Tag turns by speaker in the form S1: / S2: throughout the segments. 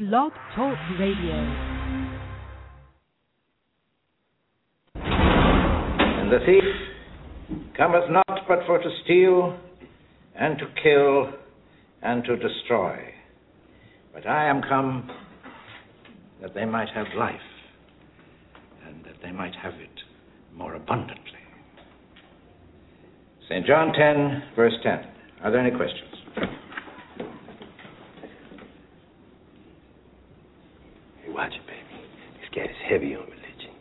S1: Blog Talk Radio.
S2: And the thief cometh not but for to steal, and to kill, and to destroy. But I am come that they might have life, and that they might have it more abundantly. St. John 10, verse 10. Are there any questions?
S3: Hey, watch it, baby. This cat is heavy on religion.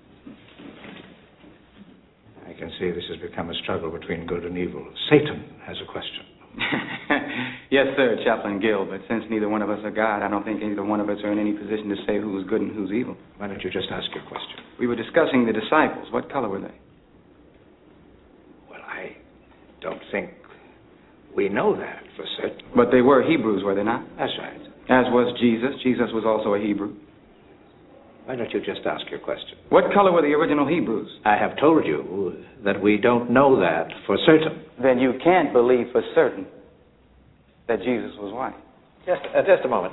S2: I can see this has become a struggle between good and evil. Satan has a question.
S4: Yes, sir, Chaplain Gill, but since neither one of us are God, I don't think either one of us are in any position to say who's good and who's evil.
S2: Why don't you just ask your question?
S4: We were discussing the disciples. What color were they?
S2: Well, I don't think we know that for certain.
S4: But they were Hebrews, were they not?
S2: That's right.
S4: As was Jesus. Jesus was also a Hebrew.
S2: Why don't you just ask your question?
S4: What color were the original Hebrews?
S2: I have told you that we don't know that for certain.
S4: Then you can't believe for certain that Jesus was white.
S2: Just a moment.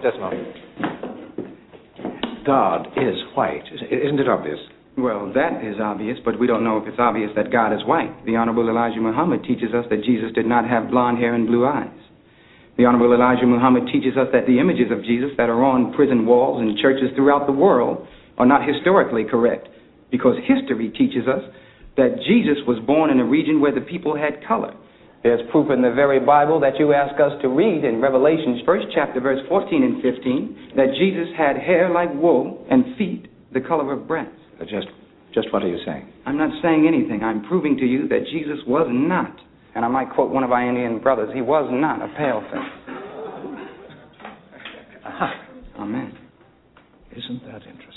S2: God is white. Isn't it obvious?
S4: Well, that is obvious, but we don't know if it's obvious that God is white. The Honorable Elijah Muhammad teaches us that Jesus did not have blonde hair and blue eyes. The Honorable Elijah Muhammad teaches us that the images of Jesus that are on prison walls and churches throughout the world are not historically correct, because history teaches us that Jesus was born in a region where the people had color. There's proof in the very Bible that you ask us to read in Revelations, 1st chapter, verse 14 and 15, that Jesus had hair like wool and feet the color of brass.
S2: Just what are you saying?
S4: I'm not saying anything. I'm proving to you that Jesus was not, and I might quote one of our Indian brothers, he was not a paleface.
S2: Aha.
S4: Amen.
S2: Isn't that interesting?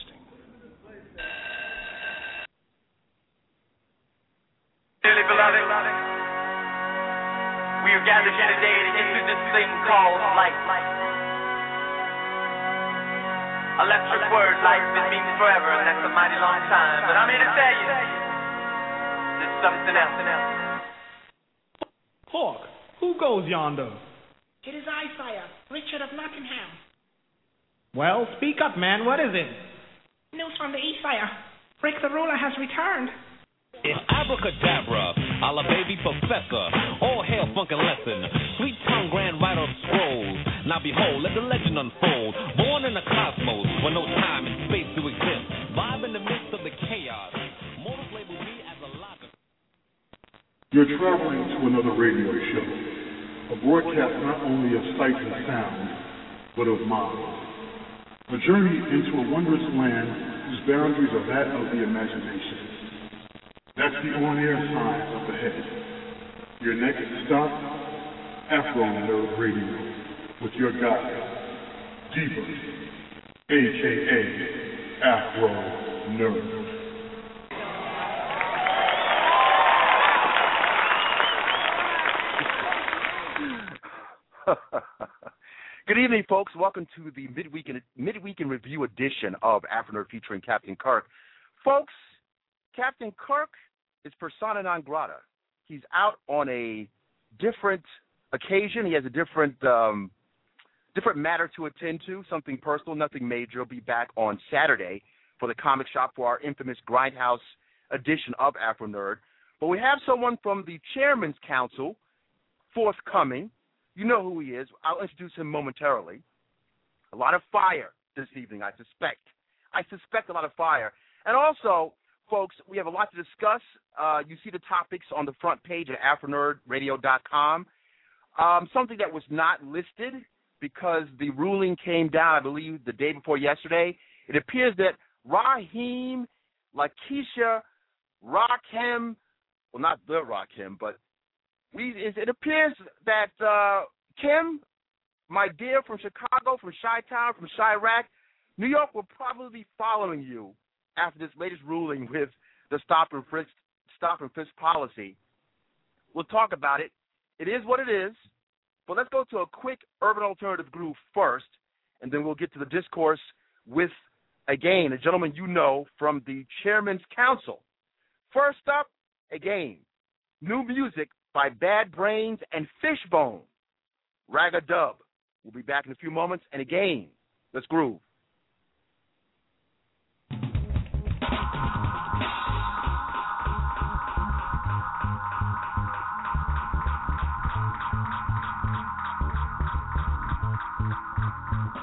S5: Dearly beloved, we are gathered here today to enter this thing called life. Electric word, life, it means forever, and that's a mighty long time. But I'm here to tell you, there's something else.
S6: Hawk, who goes yonder?
S7: It is I, sire, Richard of Nottingham.
S6: Well, speak up, man. What is it?
S7: News from the east, sire. Rick the ruler has returned.
S8: It's abracadabra, a la baby professor. All hail funkin' lesson. Sweet tongue grand writer of scrolls. Now behold, let the legend unfold. Born in the cosmos, where no time and space do exist. Vibe in the midst of the chaos. Mortals label me as a locker.
S9: You're traveling to another radio show. A broadcast not only of sight and sound, but of mind. A journey into a wondrous land whose boundaries are that of the imagination. That's the on-air sign up ahead. Your next stop, Afro Nerd Radio, with your guide, Diva, a.k.a. Afro Nerd.
S10: Good evening, folks. Welcome to the midweek in review edition of Afro Nerd featuring Captain Kirk. Folks, Captain Kirk is persona non grata. He's out on a different occasion. He has a different matter to attend to, something personal, nothing major. He'll be back on Saturday for the comic shop for our infamous Grindhouse edition of Afro Nerd. But we have someone from the Chairman's Council forthcoming. You know who he is. I'll introduce him momentarily. A lot of fire this evening, I suspect. I suspect a lot of fire. And also, folks, we have a lot to discuss. You see the topics on the front page at AfroNerdRadio.com. Something that was not listed because the ruling came down, I believe, the day before yesterday. It appears that Raheem, Lakeisha, Rakim, well, not the Rakim, but it appears that Kim, my dear from Chicago, from Chi-Town, from Chirac, New York will probably be following you after this latest ruling with the stop and frisk policy. We'll talk about it. It is what it is. But let's go to a quick urban alternative groove first, and then we'll get to the discourse with, again, a gentleman you know from the Chairman's Council. First up, again, new music by Bad Brains and Fishbone. Rag-a-Dub. We'll be back in a few moments. And again, let's groove.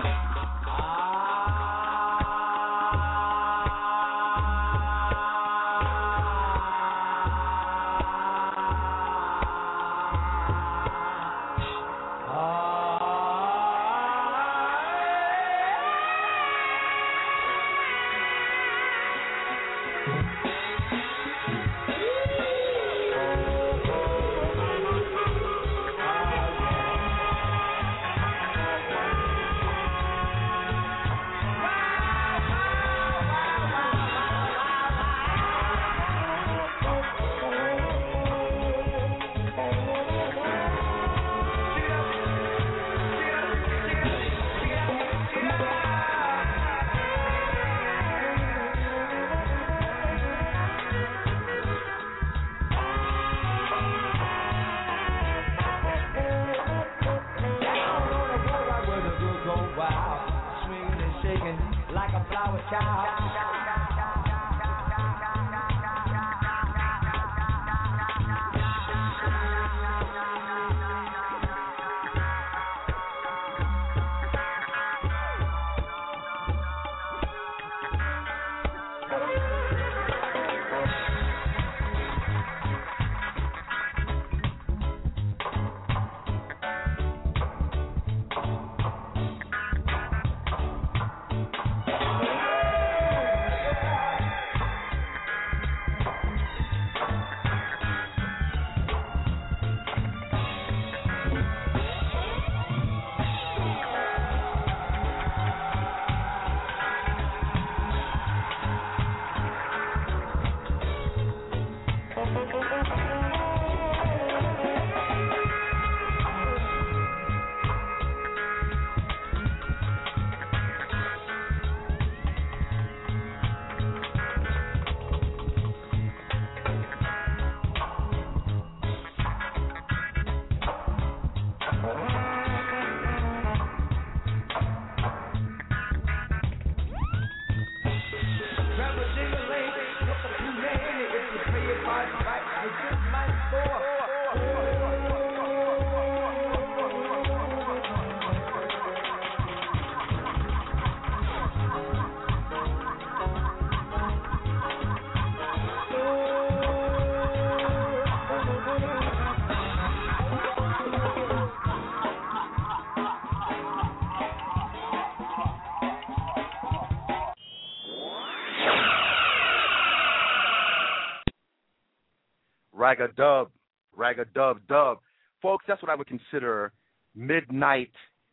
S10: Rag-a-dub. Folks, that's what I would consider midnight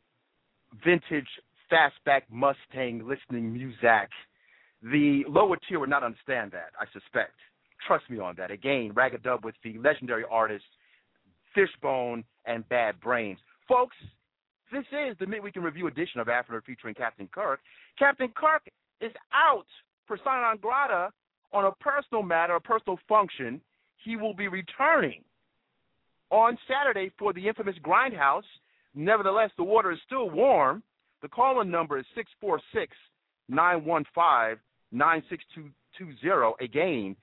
S10: vintage fastback Mustang listening music. The lower tier would not understand that, I suspect. Trust me on that. Again, Rag-a-dub with the legendary artists Fishbone and Bad Brains. Folks, this is the Midweek in Review edition of Afternoon featuring Captain Kirk. Captain Kirk is out persona non grata on a personal matter, a personal function. He will be returning on Saturday for the infamous Grindhouse. Nevertheless, the water is still warm. The call-in number is 646-915-9620. Again,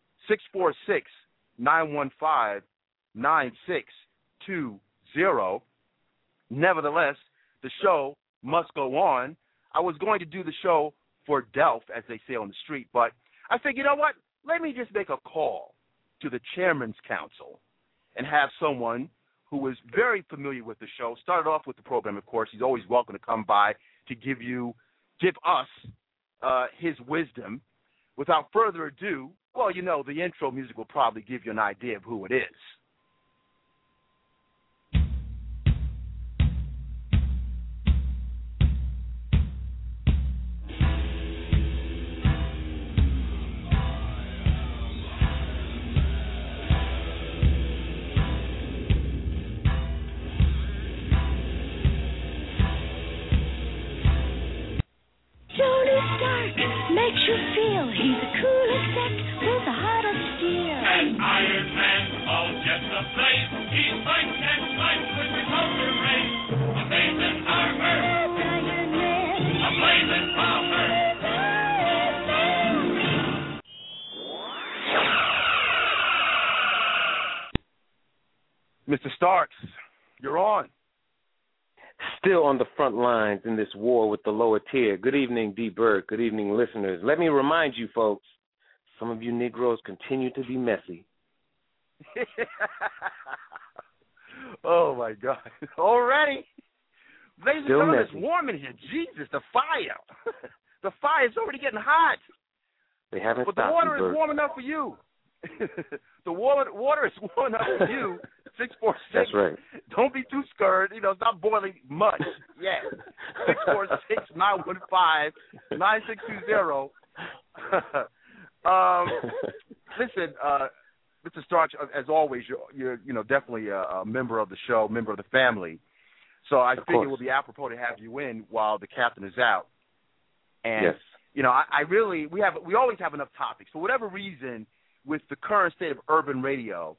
S10: 646-915-9620. Nevertheless, the show must go on. I was going to do the show for Delph, as they say on the street, but I figured, you know what? Let me just make a call to the Chairman's Council and have someone who is very familiar with the show. Started off with the program, of course. He's always welcome to come by to give us his wisdom. Without further ado, well, you know, the intro music will probably give you an idea of who it is.
S1: Makes you feel he's the coolest sect with the hottest steel.
S11: An Iron Man, all just a flame. He fights and fights with the counter race. Amazing armor.
S1: Iron Man.
S11: A blazing bomber.
S10: Mr. Starks, you're on.
S3: still on the front lines in this war with the lower tier. Good evening, D. Bird. Good evening, listeners. Let me remind you, folks, some of you Negroes continue to be messy.
S10: Oh, my God. Already? Ladies and
S3: Still
S10: gentlemen, it's
S3: messy.
S10: warm in here. Jesus, the fire. The fire is already getting hot.
S3: They haven't
S10: But the
S3: stopped
S10: water
S3: you,
S10: is
S3: Bird.
S10: warm enough for you. The water is warm enough for you. 646.
S3: That's right.
S10: Don't be too scared. You know, it's not boiling much. Yeah. 646-915-9620. Listen, Mr. Starks, as always, you're definitely a member of the show, member of the family. So I figure it would be apropos to have you in while the captain is out. And
S3: yes.
S10: we always have enough topics. For whatever reason, with the current state of urban radio,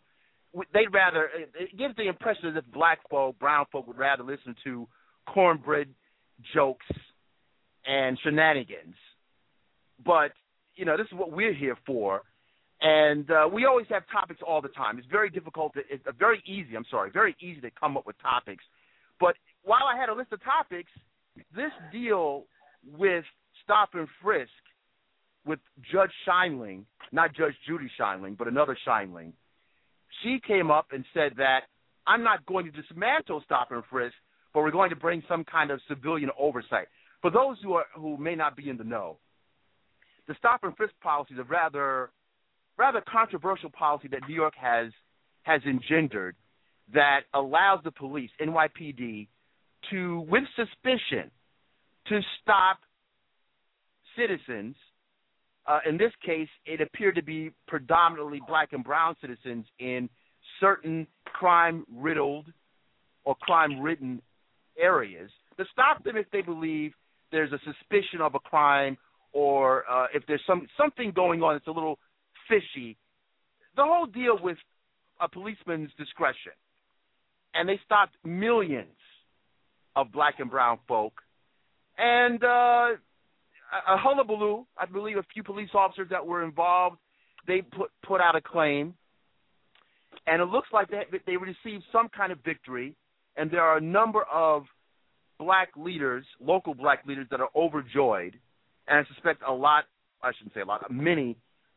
S10: it gives the impression as if black folk, brown folk would rather listen to cornbread jokes and shenanigans. But, this is what we're here for. And we always have topics all the time. It's very difficult. It's very easy to come up with topics. But while I had a list of topics, this deal with stop and frisk with Judge Scheinling, not Judge Judy Scheinling, but another Scheinling, she came up and said that I'm not going to dismantle stop and frisk, but we're going to bring some kind of civilian oversight. For those who may not be in the know, the stop and frisk policy is a rather controversial policy that New York has engendered that allows the police, NYPD, to, with suspicion, to stop citizens. In this case, it appeared to be predominantly black and brown citizens in certain crime-riddled or crime-ridden areas, to stop them if they believe there's a suspicion of a crime or if there's something going on that's a little fishy. The whole deal with a policeman's discretion. And they stopped millions of black and brown folk. And a hullabaloo, I believe a few police officers that were involved, they put out a claim. And it looks like they received some kind of victory. And there are a number of black leaders, local black leaders, that are overjoyed. And I suspect many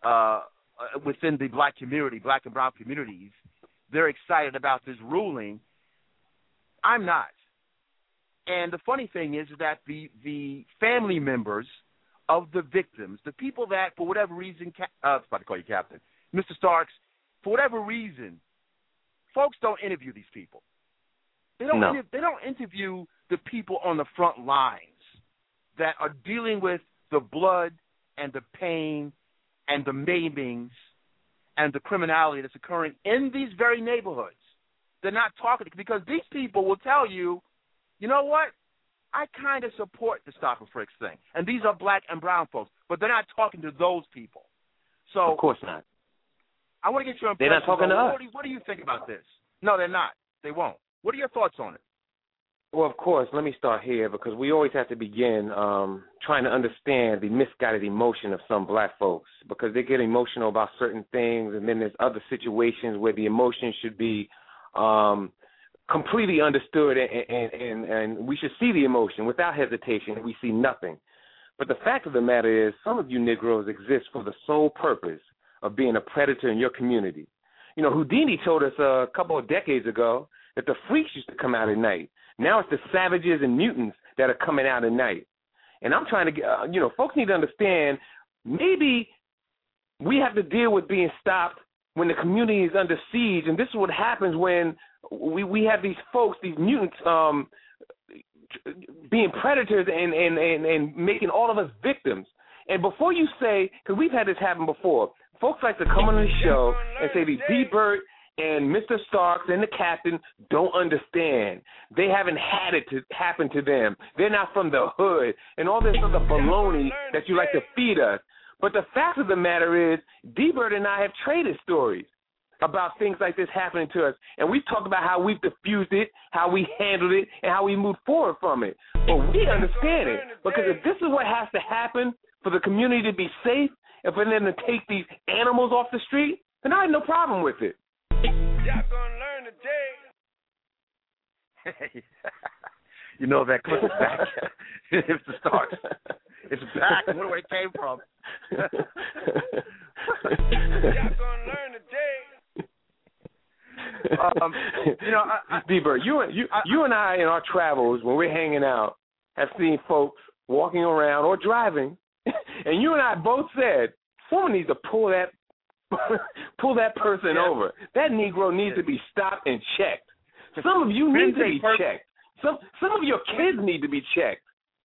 S10: within the black community, black and brown communities, they're excited about this ruling. I'm not. And the funny thing is that the family members of the victims, the people that, for whatever reason, I was about to call you Captain, Mr. Starks, for whatever reason, folks don't interview these people. They don't interview the people on the front lines that are dealing with the blood and the pain and the maimings and the criminality that's occurring in these very neighborhoods. They're not talking, because these people will tell you, you know what, I kind of support the stop and frisk thing. And these are black and brown folks, but they're not talking to those people. So
S3: of course not.
S10: I want to get your impression.
S3: They're not talking to us.
S10: What do you think about this? No, they're not. They won't. What are your thoughts on it?
S3: Well, of course, let me start here because we always have to begin trying to understand the misguided emotion of some black folks, because they get emotional about certain things, and then there's other situations where the emotion should be completely understood, and we should see the emotion without hesitation. We see nothing. But the fact of the matter is, some of you Negroes exist for the sole purpose of being a predator in your community. You know, Houdini told us a couple of decades ago that the freaks used to come out at night. Now it's the savages and mutants that are coming out at night. And I'm trying to get, folks need to understand, maybe we have to deal with being stopped when the community is under siege. And this is what happens when we have these folks, these mutants, being predators and making all of us victims. And before you say, because we've had this happen before, folks like to come on the show and say the D-Bird and Mr. Starks and the captain don't understand. They haven't had it to happen to them. They're not from the hood and all this other baloney that you like to feed us. But the fact of the matter is, D-Bird and I have traded stories about things like this happening to us. And we've talked about how we've diffused it, how we handled it, and how we moved forward from it. But we understand it, because if this is what has to happen for the community to be safe, and for them to take these animals off the street, then I have no problem with it.
S10: Y'all gonna learn today. You know that clip is back. It's the Starks. It's back. I wonder where it came from.
S3: D-Bird, you and I in our travels, when we're hanging out, have seen folks walking around or driving, and you and I both said, someone needs to pull that person over. That Negro needs to be stopped and checked. Some of you need to be checked. Some of your kids need to be checked.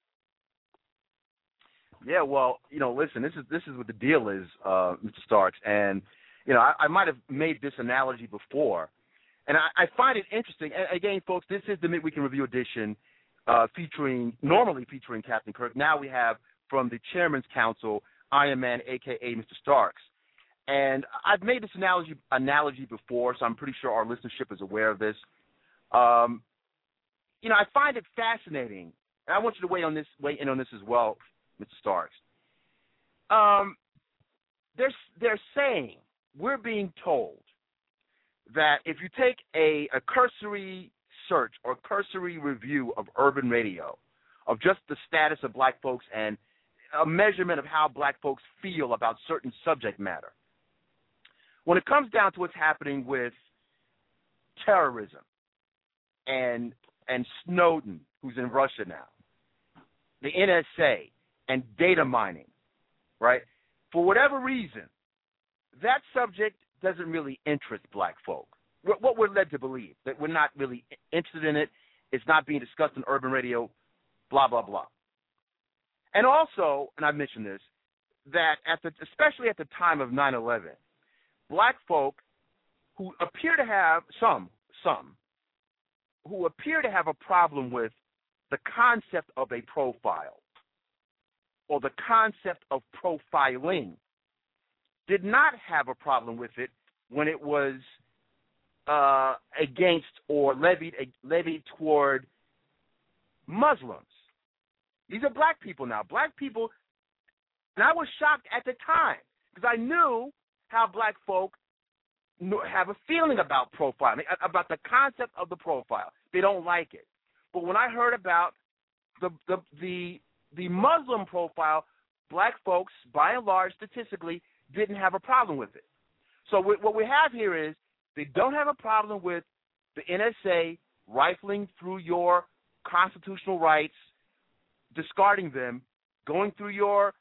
S10: Yeah, well, listen, this is what the deal is, Mr. Starks, and I might have made this analogy before, and I find it interesting. And again, folks, this is the Midweek in Review edition, normally featuring Captain Kirk. Now we have from the Chairman's Council, Iron Man, a.k.a. Mr. Starks. And I've made this analogy before, so I'm pretty sure our listenership is aware of this. I find it fascinating, and I want you to weigh in on this as well, Mr. Starks. They're saying, we're being told that if you take a cursory search or cursory review of urban radio, of just the status of black folks and a measurement of how black folks feel about certain subject matter, when it comes down to what's happening with terrorism and Snowden, who's in Russia now, the NSA, and data mining, right? For whatever reason, that subject doesn't really interest black folk. What we're led to believe, that we're not really interested in it, it's not being discussed on urban radio, blah, blah, blah. And also, and I mentioned this, that especially at the time of 9/11, black folk who appear to have some who appear to have a problem with the concept of a profile or the concept of profiling did not have a problem with it when it was against or levied toward Muslims. These are black people now. Black people, and I was shocked at the time because I knew how black folk have a feeling about profiling, about the concept of the profile. They don't like it. But when I heard about the Muslim profile, black folks, by and large, statistically, didn't have a problem with it. So what we have here is they don't have a problem with the NSA rifling through your constitutional rights, discarding them, going through your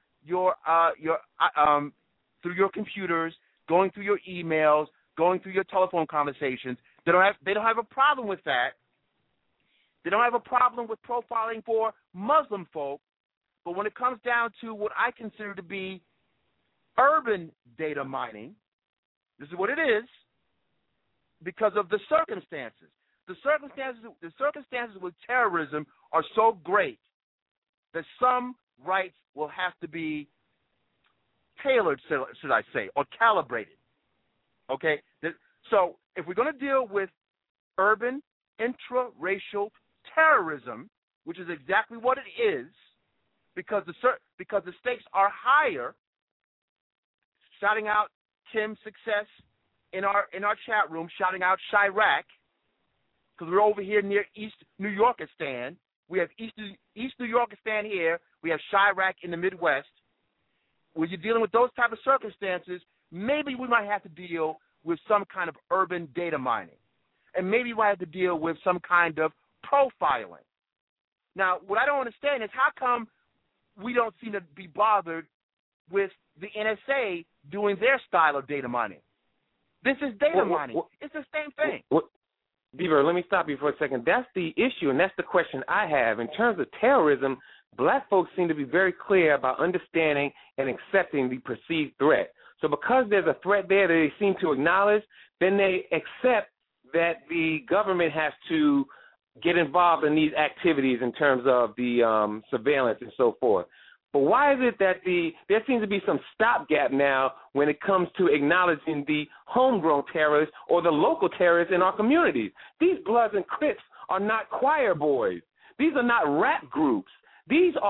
S10: through your computers, going through your emails, going through your telephone conversations. They don't have a problem with that. They don't have a problem with profiling for Muslim folk. But when it comes down to what I consider to be urban data mining, this is what it is, because of the circumstances. The circumstances with terrorism are so great that some rights will have to be tailored, should I say, or calibrated. Okay? So if we're going to deal with urban intra-racial terrorism, which is exactly what it is, because the stakes are higher, shouting out Tim's success in our chat room, shouting out Chirac, because we're over here near East New Yorkistan. We have East New Yorkistan here. We have Chirac in the Midwest. When you're dealing with those type of circumstances, maybe we might have to deal with some kind of urban data mining. And maybe we might have to deal with some kind of profiling. Now, what I don't understand is how come we don't seem to be bothered with the NSA doing their style of data mining? This is data mining. It's the same thing.
S3: Beaver, let me stop you for a second. That's the issue, and that's the question I have. In terms of terrorism, black folks seem to be very clear about understanding and accepting the perceived threat. So because there's a threat there that they seem to acknowledge, then they accept that the government has to get involved in these activities in terms of the surveillance and so forth. But why is it that there seems to be some stopgap now when it comes to acknowledging the homegrown terrorists or the local terrorists in our communities? These Bloods and Crips are not choir boys. These are not rap groups. These are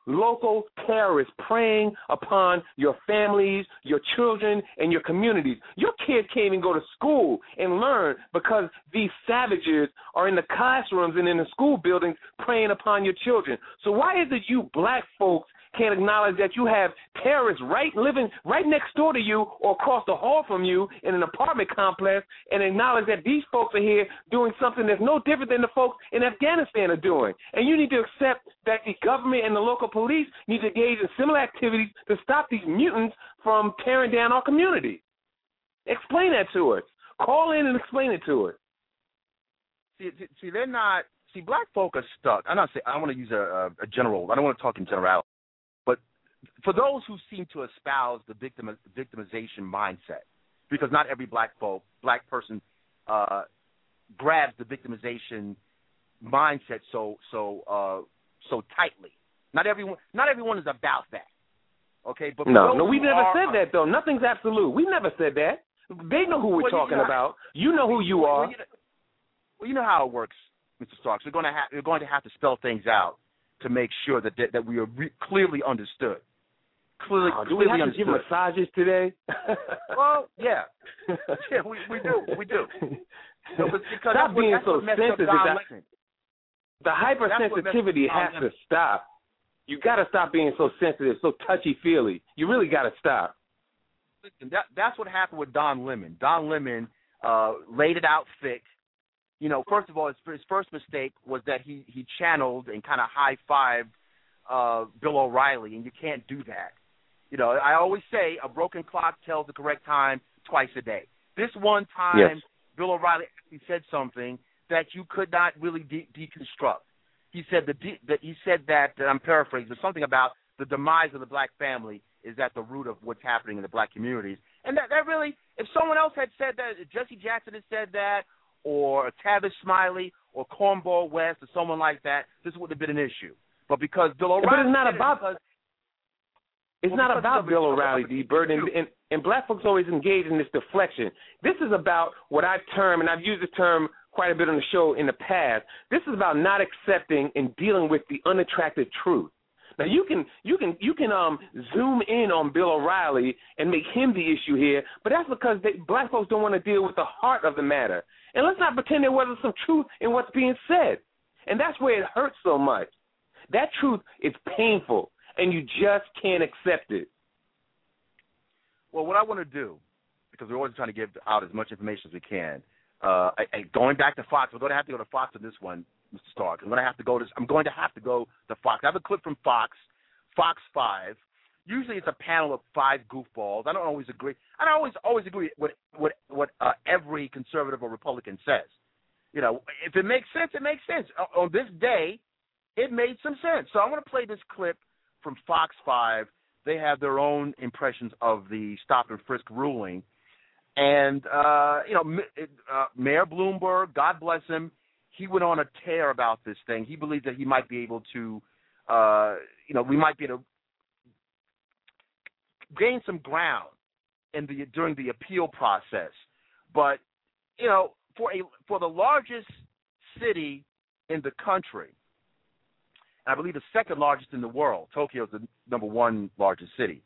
S3: local terrorists preying upon your families, your children, and your communities. Your kids can't even go to school and learn because these savages are in the classrooms and in the school buildings preying upon your children. So why is it you black folks can't acknowledge that you have terrorists living right next door to you or across the hall from you in an apartment complex, and acknowledge that these folks are here doing something that's no different than the folks in Afghanistan are doing? And you need to accept that the government and the local police need to engage in similar activities to stop these mutants from tearing down our community. Explain that to us. Call in and explain it to us.
S10: See, they're not. See, black folk are stuck. I want to use a general. I don't want to talk in generality. But for those who seem to espouse the victimization mindset, because not every black person grabs the victimization mindset so tightly. Not everyone is about that. Okay, but
S3: no, we've never said that though. Nothing's absolute. We've never said that. They know who we're talking about. You know who you are.
S10: Well, you know how it works, Mr. Starks. We're going to have to spell things out to make sure that we are clearly understood. Clearly
S3: we have
S10: understood.
S3: to give massages today?
S10: Well, yeah. Yeah, we do. No, but because
S3: stop being so sensitive. The hypersensitivity has to stop. You got to stop being so sensitive, so touchy-feely. You really got to stop.
S10: Listen, that's what happened with Don Lemon. Don Lemon laid it out thick. You know, first of all, his first mistake was that he channeled and kind of high-fived Bill O'Reilly, and you can't do that. You know, I always say a broken clock tells the correct time twice a day. This one time, yes, Bill O'Reilly actually said something that you could not really deconstruct. He said that I'm paraphrasing, but something about the demise of the black family is at the root of what's happening in the black communities. And that really, if someone else had said that, if Jesse Jackson had said that, or Tavis Smiley, or Cornball West, or someone like that, this would have been an issue. But because Bill O'Reilly,
S3: but it's not about Bill O'Reilly, D. Bird, and black folks always engage in this deflection. This is about what I've termed, and I've used the term quite a bit on the show in the past. This is about not accepting and dealing with the unattractive truth. Now you can zoom in on Bill O'Reilly and make him the issue here, but that's because black folks don't want to deal with the heart of the matter. And let's not pretend there wasn't some truth in what's being said. And that's where it hurts so much. That truth is painful, and you just can't accept it.
S10: Well, what I want to do, because we're always trying to give out as much information as we can, going back to Fox, we're going to have to go to Fox on this one, Mr. Stark. I'm going to have to go to Fox. I have a clip from Fox 5. Usually it's a panel of 5 goofballs. I don't always agree. I don't always agree with what every conservative or Republican says. You know, if it makes sense, it makes sense. On this day, it made some sense. So I'm going to play this clip from Fox 5. They have their own impressions of the stop and frisk ruling. And, Mayor Bloomberg, God bless him, he went on a tear about this thing. He believes that he might be able to, we might be able to gain some ground during the appeal process. But, for the largest city in the country, and I believe the second largest in the world, Tokyo is the number 1 largest city,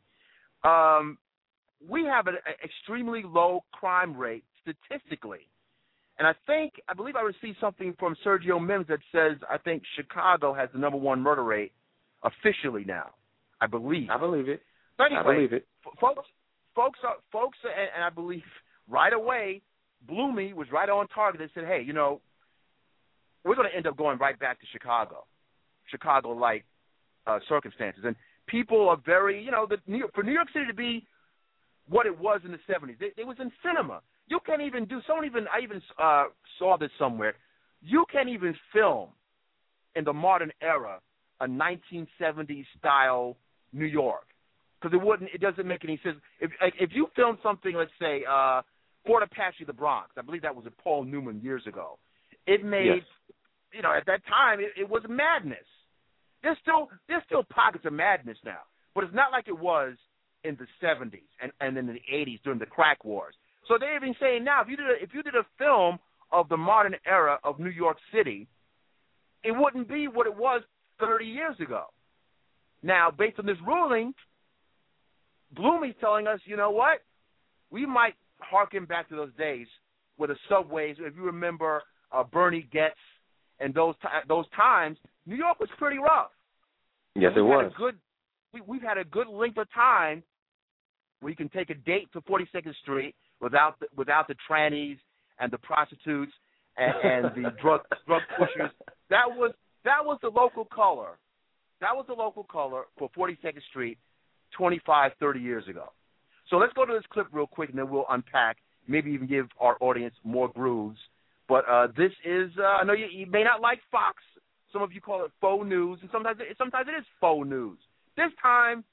S10: we have an extremely low crime rate statistically. And I believe I received something from Sergio Mims that says I think Chicago has the number 1 murder rate officially now. I believe it. But anyway, I believe it. Folks, and I believe right away, Bloomy was right on target and said, hey, we're going to end up going right back to Chicago-like circumstances. And people are very, for New York City to be what it was in the 70s, it was in cinema. You can't even I even saw this somewhere. You can't even film in the modern era a 1970s style New York because it doesn't make any sense. If you film something, let's say Fort Apache, the Bronx, I believe that was with Paul Newman years ago. It made, at that time it was madness. There's still pockets of madness now, but it's not like it was in the 70s and in the 80s during the crack wars. So they're even saying now, if you did a film of the modern era of New York City, it wouldn't be what it was 30 years ago. Now, based on this ruling, Bloomy's telling us, you know what? We might harken back to those days where the subways, if you remember Bernie Goetz and those times, New York was pretty rough.
S3: Yes, it was.
S10: We've had a good length of time where you can take a date to 42nd Street without the trannies and the prostitutes and the drug pushers. That was the local color. That was the local color for 42nd Street 25, 30 years ago. So let's go to this clip real quick, and then we'll unpack, maybe even give our audience more grooves. But this is, I know you may not like Fox. Some of you call it faux news, and sometimes it is faux news. This time,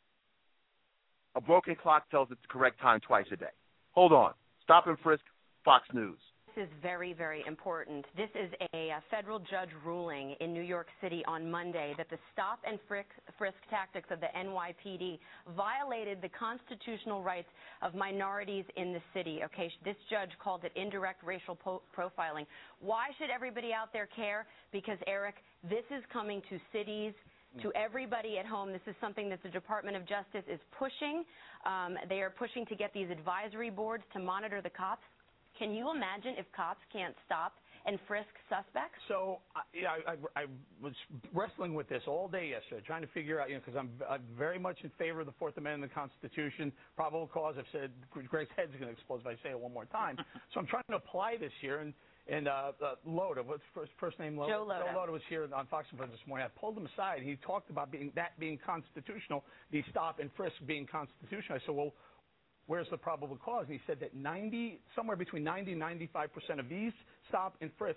S10: a broken clock tells it the correct time twice a day. Hold on. Stop and frisk, Fox News.
S12: This is very, very important. This is a federal judge ruling in New York City on Monday that the stop and frisk tactics of the NYPD violated the constitutional rights of minorities in the city. Okay, this judge called it indirect racial profiling. Why should everybody out there care? Because, Eric, this is coming to cities, to everybody at home. This is something that the Department of Justice is pushing. They are pushing to get these advisory boards to monitor the cops. Can you imagine if cops can't stop and frisk suspects?
S13: So, I was wrestling with this all day yesterday, trying to figure out, because I'm very much in favor of the Fourth Amendment of the Constitution. Probable cause, I've said, Greg's head's going to explode if I say it one more time. So I'm trying to apply this here, and Loda, what's first name? Loda?
S12: Joe Loda.
S13: Joe Loda was here on Fox News this morning. I pulled him aside. He talked about being constitutional, the stop and frisk being constitutional. I said, well, where's the probable cause? And he said that somewhere between 90 and 95% of these stop and frisks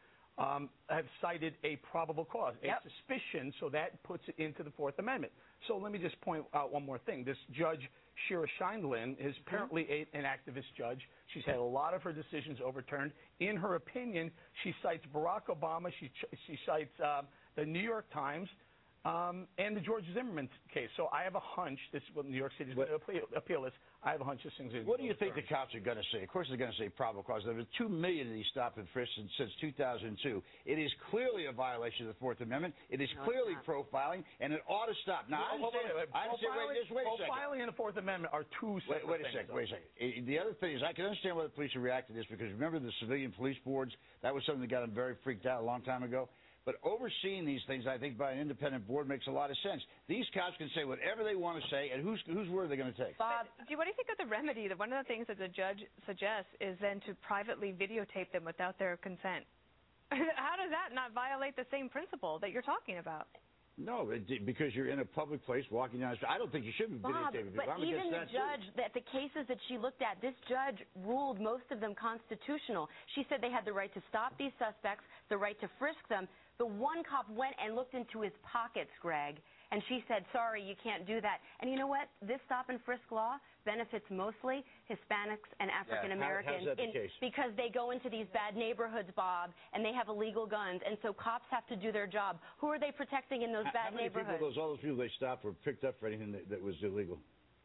S13: have cited a probable cause, a suspicion, so that puts it into the Fourth Amendment. So let me just point out one more thing. This judge, Shira Scheindlin, is apparently an activist judge. She's had a lot of her decisions overturned. In her opinion, she cites Barack Obama. She cites the New York Times. And the George Zimmerman case. So I have a hunch, this is what New York City's going to appeal this, I have a hunch this thing's going to
S14: What do you think the cops are going to say? Of course they're going to say probable cause. There have been 2 million of these stop and frisks since 2002. It is clearly a violation of the Fourth Amendment. It is clearly profiling, and it ought to stop. Now, I understand, wait a second.
S13: Profiling and the Fourth Amendment are two separate things. Wait a second.
S14: The other thing is, I can understand why the police are reacting to this, because remember the civilian police boards? That was something that got them very freaked out a long time ago. But overseeing these things, I think, by an independent board makes a lot of sense. These cops can say whatever they want to say, and whose word are they going to take?
S15: Bob, what do you think of the remedy? One of the things that the judge suggests is then to privately videotape them without their consent. How does that not violate the same principle that you're talking about?
S14: No, because you're in a public place walking down the street. I don't think you should be videotaping people.
S12: But even the judge, the cases that she looked at, this judge ruled most of them constitutional. She said they had the right to stop these suspects, the right to frisk them. The one cop went and looked into his pockets, Greg, and she said, sorry, you can't do that. And you know what? This stop and frisk law benefits mostly Hispanics and African Americans because they go into these bad neighborhoods, Bob, and they have illegal guns, and so cops have to do their job. Who are they protecting in those bad neighborhoods?
S14: All those people they stopped were picked up for anything that was illegal?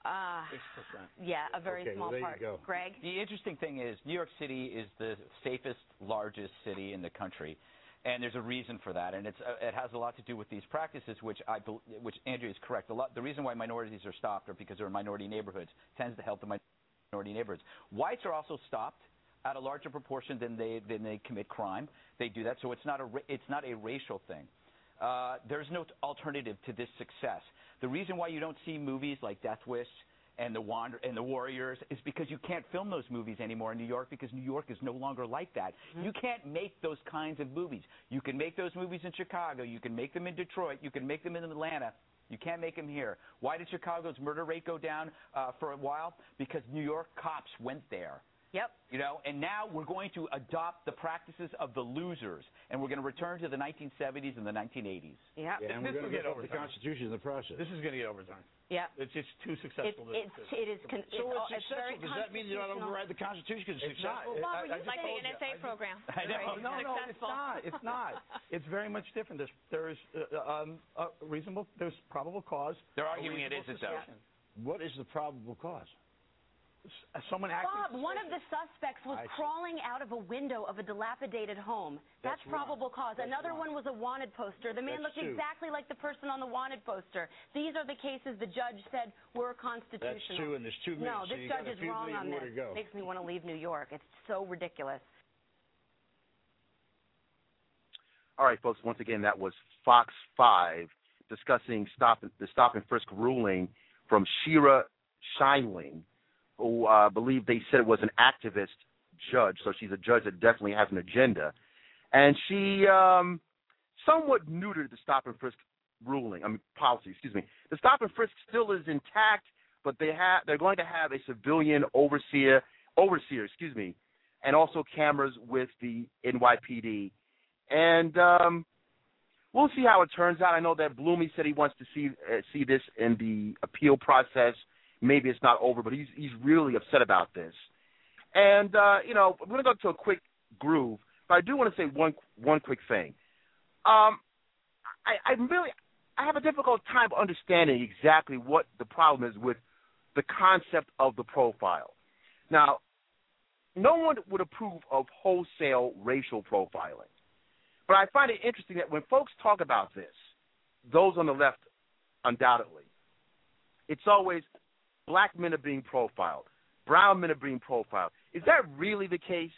S15: 6%.
S12: Yeah, a very small part. Greg?
S16: The interesting thing is New York City is the safest, largest city in the country. And there's a reason for that, and it has a lot to do with these practices, which Andrea is correct. The reason why minorities are stopped are because they're in minority neighborhoods. Tends to help the minority neighborhoods. Whites are also stopped at a larger proportion than they commit crime. They do that, so it's not a racial thing. There's no alternative to this success. The reason why you don't see movies like Death Wish and the Warriors is because you can't film those movies anymore in New York, because New York is no longer like that. You can't make those kinds of movies. You can make those movies in Chicago. You can make them in Detroit. You can make them in Atlanta. You can't make them here. Why did Chicago's murder rate go down for a while? Because New York cops went there.
S12: Yep.
S16: And now we're going to adopt the practices of the losers, and we're going to return to the 1970s and the 1980s.
S12: Yeah.
S14: And we're going to get over the Constitution in the process.
S13: This is going to get overturned.
S12: Yeah.
S13: It's just too successful.
S12: It is.
S14: It's successful. Does that mean you don't override the Constitution because it's successful?
S15: Bob, we like the NSA program.
S13: I know. No, it's not. It's very much different. There's probable cause.
S16: They're arguing it isn't, though.
S14: What is the probable cause?
S13: someone acting.
S12: Bob, one of the suspects was crawling out of a window of a dilapidated home. That's probable cause. Another one was a wanted poster. The man looked exactly like the person on the wanted poster. These are the cases the judge said were constitutional.
S14: That's two, and there's 2 minutes.
S12: No, this judge is wrong on this. Makes me want to leave New York. It's so ridiculous.
S10: All right, folks. Once again, that was Fox 5 discussing the stop and frisk ruling from Shira Scheinling, who I believe they said was an activist judge. So she's a judge that definitely has an agenda. And she somewhat neutered the stop and frisk policy, excuse me. The stop and frisk still is intact, but they're going to have a civilian overseer, and also cameras with the NYPD. And we'll see how it turns out. I know that Blumey said he wants to see this in the appeal process. Maybe it's not over, but he's really upset about this. And we're going to go to a quick groove, but I do want to say one quick thing. I have a difficult time understanding exactly what the problem is with the concept of the profile. Now, no one would approve of wholesale racial profiling. But I find it interesting that when folks talk about this, those on the left, undoubtedly, it's always black men are being profiled, brown men are being profiled. Is that really the case?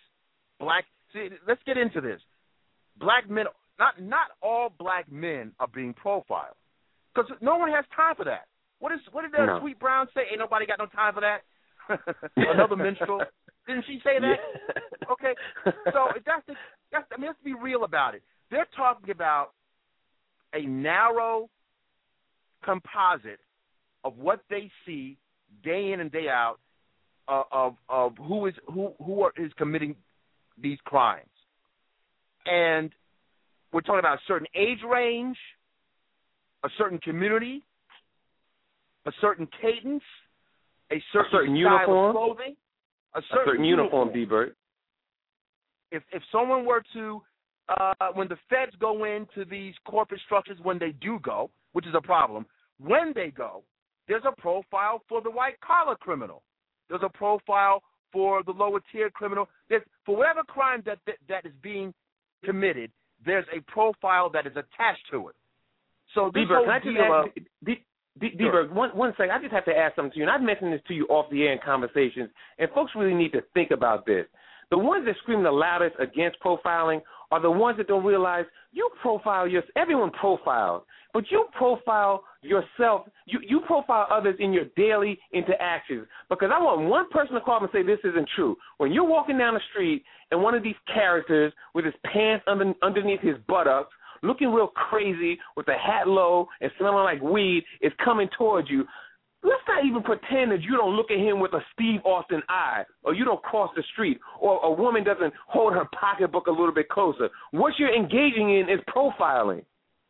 S10: Let's get into this. Black men, not all black men are being profiled, because no one has time for that. What did Sweet Brown say? Ain't nobody got no time for that. Another minstrel. Didn't she say that? Yeah. Okay. So let's be real about it. They're talking about a narrow composite of what they see day in and day out of who is committing these crimes. And we're talking about a certain age range, a certain community, a certain cadence, a certain style
S3: uniform
S10: of clothing,
S3: a certain uniform, D-Bert.
S10: If someone were to, when the feds go into these corporate structures, when they do go, which is a problem, when they go, there's a profile for the white-collar criminal. There's a profile for the lower-tier criminal. For whatever crime that is being committed, there's a profile that is attached to it. So this
S3: D-Bert, can I just ask D-Bert, one second. I just have to ask something to you, and I've mentioned this to you off the air in conversations, and folks really need to think about this. The ones that scream the loudest against profiling are the ones that don't realize you profile everyone profiles, but you profile yourself, you profile others in your daily interactions. Because I want one person to call up and say this isn't true. When you're walking down the street and one of these characters with his pants underneath his buttocks, looking real crazy with a hat low and smelling like weed is coming towards you, let's not even pretend that you don't look at him with a Steve Austin eye, or you don't cross the street, or a woman doesn't hold her pocketbook a little bit closer. What you're engaging in is profiling.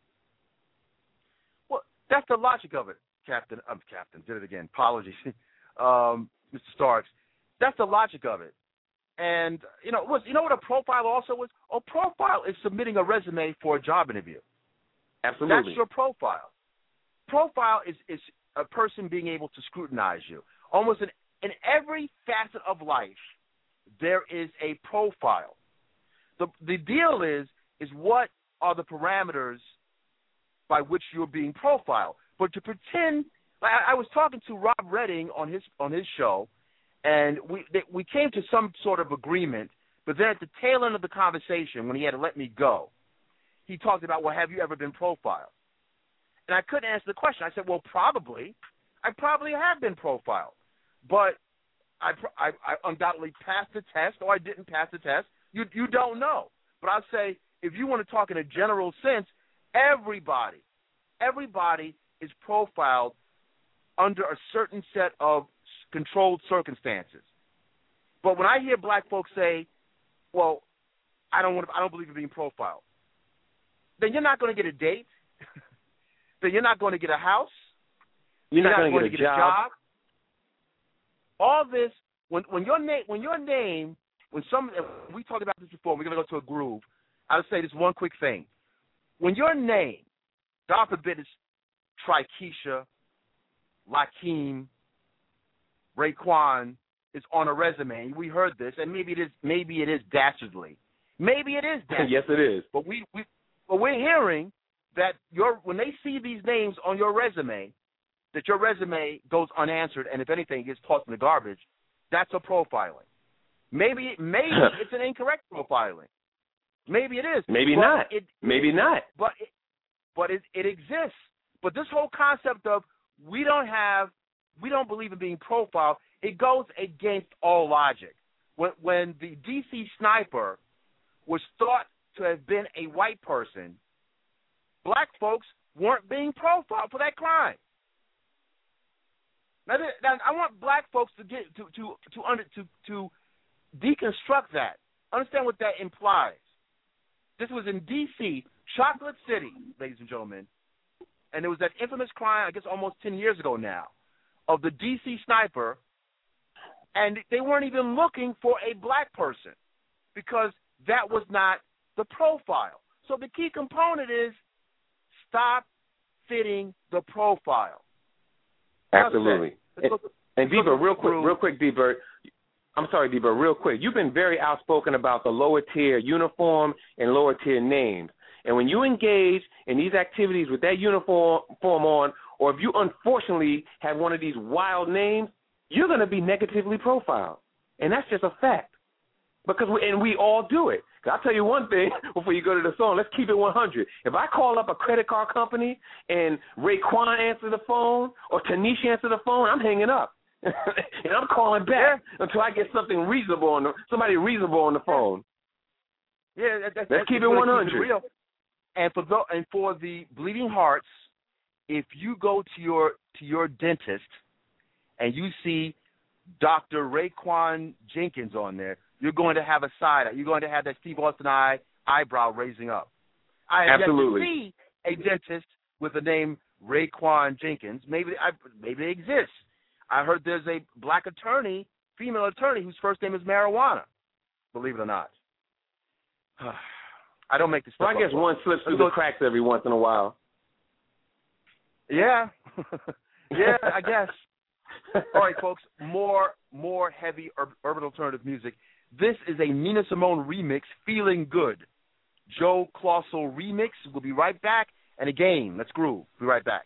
S10: Well, that's the logic of it, Captain. Did it again. Apologies, Mr. Starks. That's the logic of it. And you know what a profile also is? A profile is submitting a resume for a job interview.
S3: Absolutely.
S10: That's your profile. Profile is a person being able to scrutinize you. Almost in every facet of life, there is a profile. The deal is what are the parameters by which you're being profiled. But to pretend, I was talking to Rob Redding on his show, and we came to some sort of agreement, but then at the tail end of the conversation, when he had to let me go, he talked about, well, have you ever been profiled? And I couldn't answer the question. I said, well, probably. I probably have been profiled. But I undoubtedly passed the test, or I didn't pass the test. You don't know. But I'll say, if you want to talk in a general sense, everybody is profiled under a certain set of controlled circumstances. But when I hear black folks say, well, I don't believe in being profiled, then you're not going to get a date. Then you're not going to get a house.
S3: You're not going to get a job.
S10: All this, when your name, we talked about this before, we're going to go to a groove. I'll say this one quick thing. When your name, God forbid, is Trikeisha, Lakeem, Raekwon, is on a resume. We heard this, and maybe it is dastardly. Maybe it is dastardly.
S3: Yes, it is.
S10: But we're hearing that when they see these names on your resume, that your resume goes unanswered, and if anything, gets tossed in the garbage. That's a profiling. Maybe it's an incorrect profiling. Maybe it is.
S3: Maybe not. Maybe not.
S10: But it exists. But this whole concept of we don't believe in being profiled, it goes against all logic. When the DC sniper was thought to have been a white person, black folks weren't being profiled for that crime. Now I want black folks to get to deconstruct that. Understand what that implies. This was in D.C., Chocolate City, ladies and gentlemen, and there was that infamous crime, I guess almost 10 years ago now, of the D.C. sniper, and they weren't even looking for a black person because that was not the profile. So the key component is stop fitting the profile.
S3: Absolutely. And D-Bert, real quick, D-Bert. I'm sorry, D-Bert, real quick. You've been very outspoken about the lower tier uniform and lower tier names. And when you engage in these activities with that uniform on, or if you unfortunately have one of these wild names, you're going to be negatively profiled. And that's just a fact. We all do it. I'll tell you one thing before you go to the song. Let's keep it 100. If I call up a credit card company and Raekwon answer the phone or Tanisha answer the phone, I'm hanging up. And I'm calling back until I get somebody reasonable on the phone.
S10: Yeah,
S3: let's keep it 100.
S10: Real. And for the bleeding hearts, if you go to your dentist and you see Dr. Raekwon Jenkins on there, you're going to have a side eye. You're going to have that Steve Austin eyebrow raising up. I have
S3: Absolutely.
S10: yet to see a dentist with the name Raekwon Jenkins. Maybe they exist. I heard there's a black attorney, female attorney, whose first name is Marijuana. Believe it or not. I don't make this stuff
S3: I guess one slips through the cracks every once in a while.
S10: Yeah. Yeah, I guess. All right, folks, more heavy urban alternative music. This is a Nina Simone remix, Feeling Good. Joe Claussell remix. We'll be right back. And again, let's groove. We'll be right back.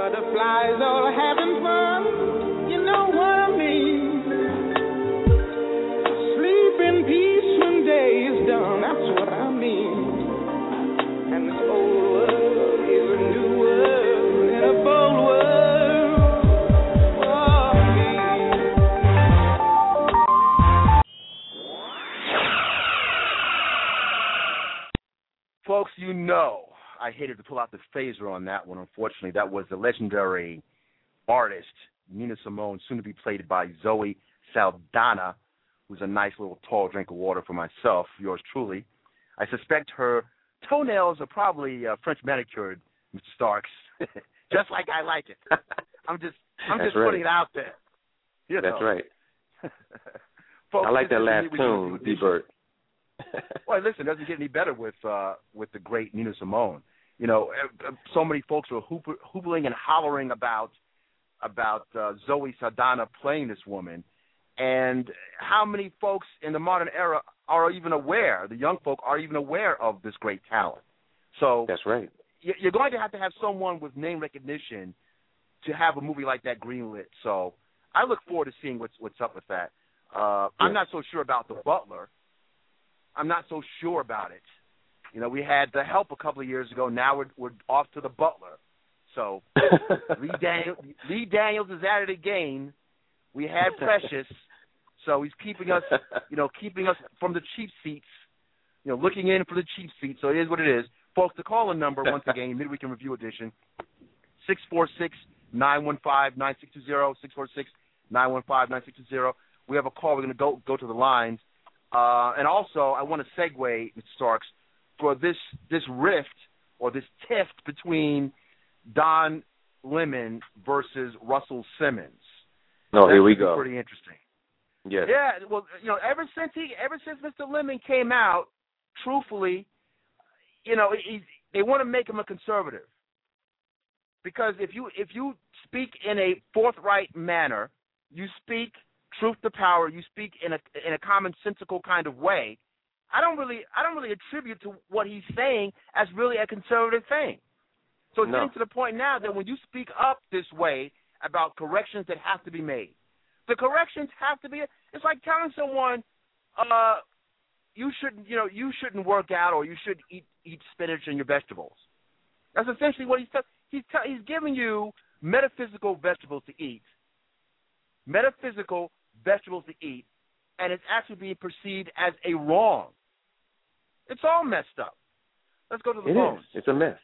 S17: butterflies all having fun. You know what I mean? Sleep in peace when day is done. That's what I mean. And this old world is a new world and a bold world for me.
S10: Folks, you know I hated to pull out the phaser on that one. Unfortunately, that was the legendary artist Nina Simone, soon to be played by Zoe Saldana, who's a nice little tall drink of water for myself, yours truly. I suspect her toenails are probably French manicured, Mr. Starks, just like I like it. I'm just putting it out there. You know.
S3: That's right.
S10: Folks,
S3: I like that last tune, D-Bert.
S10: Well, listen, it doesn't get any better with the great Nina Simone. You know, so many folks were hoopling and hollering about Zoe Saldana playing this woman, and how many folks in the modern era are even aware, the young folk are even aware of this great talent. So
S3: that's right.
S10: You're going to have someone with name recognition to have a movie like that greenlit. So I look forward to seeing what's up with that. I'm not so sure about The Butler. I'm not so sure about it. You know, we had The Help a couple of years ago. Now we're off to The Butler. So Lee Daniels is at it again. We had Precious, so he's keeping us from the cheap seats. You know, looking in for the cheap seats. So it is what it is, folks. The call-in number once again, Midweek in Review edition, 646-915-9620. 646-915-9620. We have a call. We're going to go to the lines. And also, I want to segue, Mr. Starks, for this rift or this tiff between Don Lemon versus Russell Simmons.
S3: Oh, here we go.
S10: Pretty interesting.
S3: Yes.
S10: Yeah. Well, you know, ever since Mr. Lemon came out, truthfully, you know, they want to make him a conservative, because if you speak in a forthright manner, you speak truth to power, you speak in a commonsensical kind of way, I don't really attribute to what he's saying as really a conservative thing. So it's getting to the point now that when you speak up this way about corrections that have to be made, the corrections have to be. It's like telling someone, you shouldn't work out, or you should eat spinach and your vegetables. That's essentially what he's giving you metaphysical vegetables to eat. Metaphysical vegetables to eat, and it's actually being perceived as a wrong. It's all messed up. Let's go to the phones.
S3: It's a mess.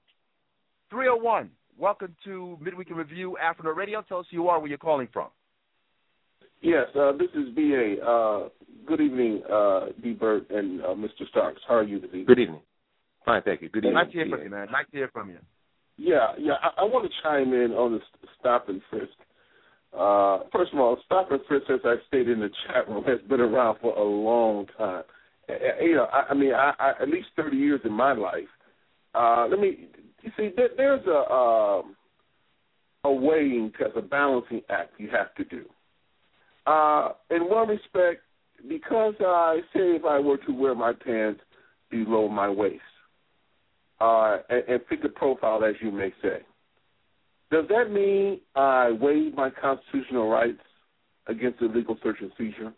S10: 301, welcome to Midweek in Review, Afternoon Radio. Tell us who you are, where you're calling from.
S18: Yes, this is B.A. Good evening, D. Burt and Mr. Starks. How are you this evening?
S3: Good evening. Fine, thank you. Good evening.
S10: Nice to hear from you, man. Nice to hear from you.
S18: Yeah. I want to chime in on the stop and frisk. First of all, stop and frisk, as I stated in the chat room, has been around for a long time. You know, I mean, at least 30 years in my life. You see, there's a weighing, a balancing act you have to do. In one respect, because I say if I were to wear my pants below my waist, and fit the profile, as you may say, does that mean I waive my constitutional rights against illegal search and seizure?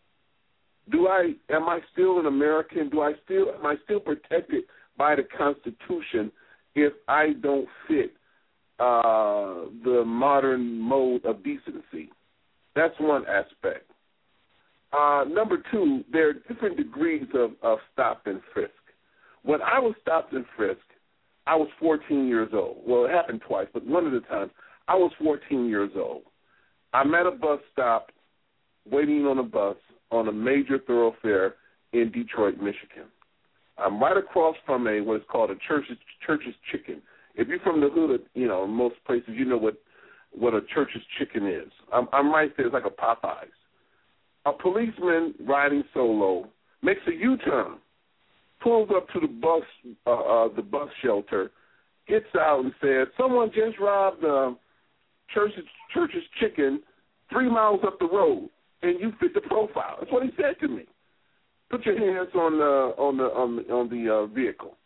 S18: Am I still an American? Am I still protected by the Constitution if I don't fit the modern mode of decency? That's one aspect. Number two, there are different degrees of stop and frisk. When I was stopped and frisked, I was 14 years old. Well, it happened twice, but one of the times I was 14 years old. I'm at a bus stop, waiting on a bus on a major thoroughfare in Detroit, Michigan. I'm right across from what is called a Church's Chicken. If you're from the hood, you know, in most places, you know what a Church's Chicken is. I'm right there. It's like a Popeyes. A policeman riding solo makes a U-turn, pulls up to the bus shelter, gets out and says, "Someone just robbed Church's Chicken 3 miles up the road, and you fit the profile." That's what he said to me. Put your hands on the vehicle.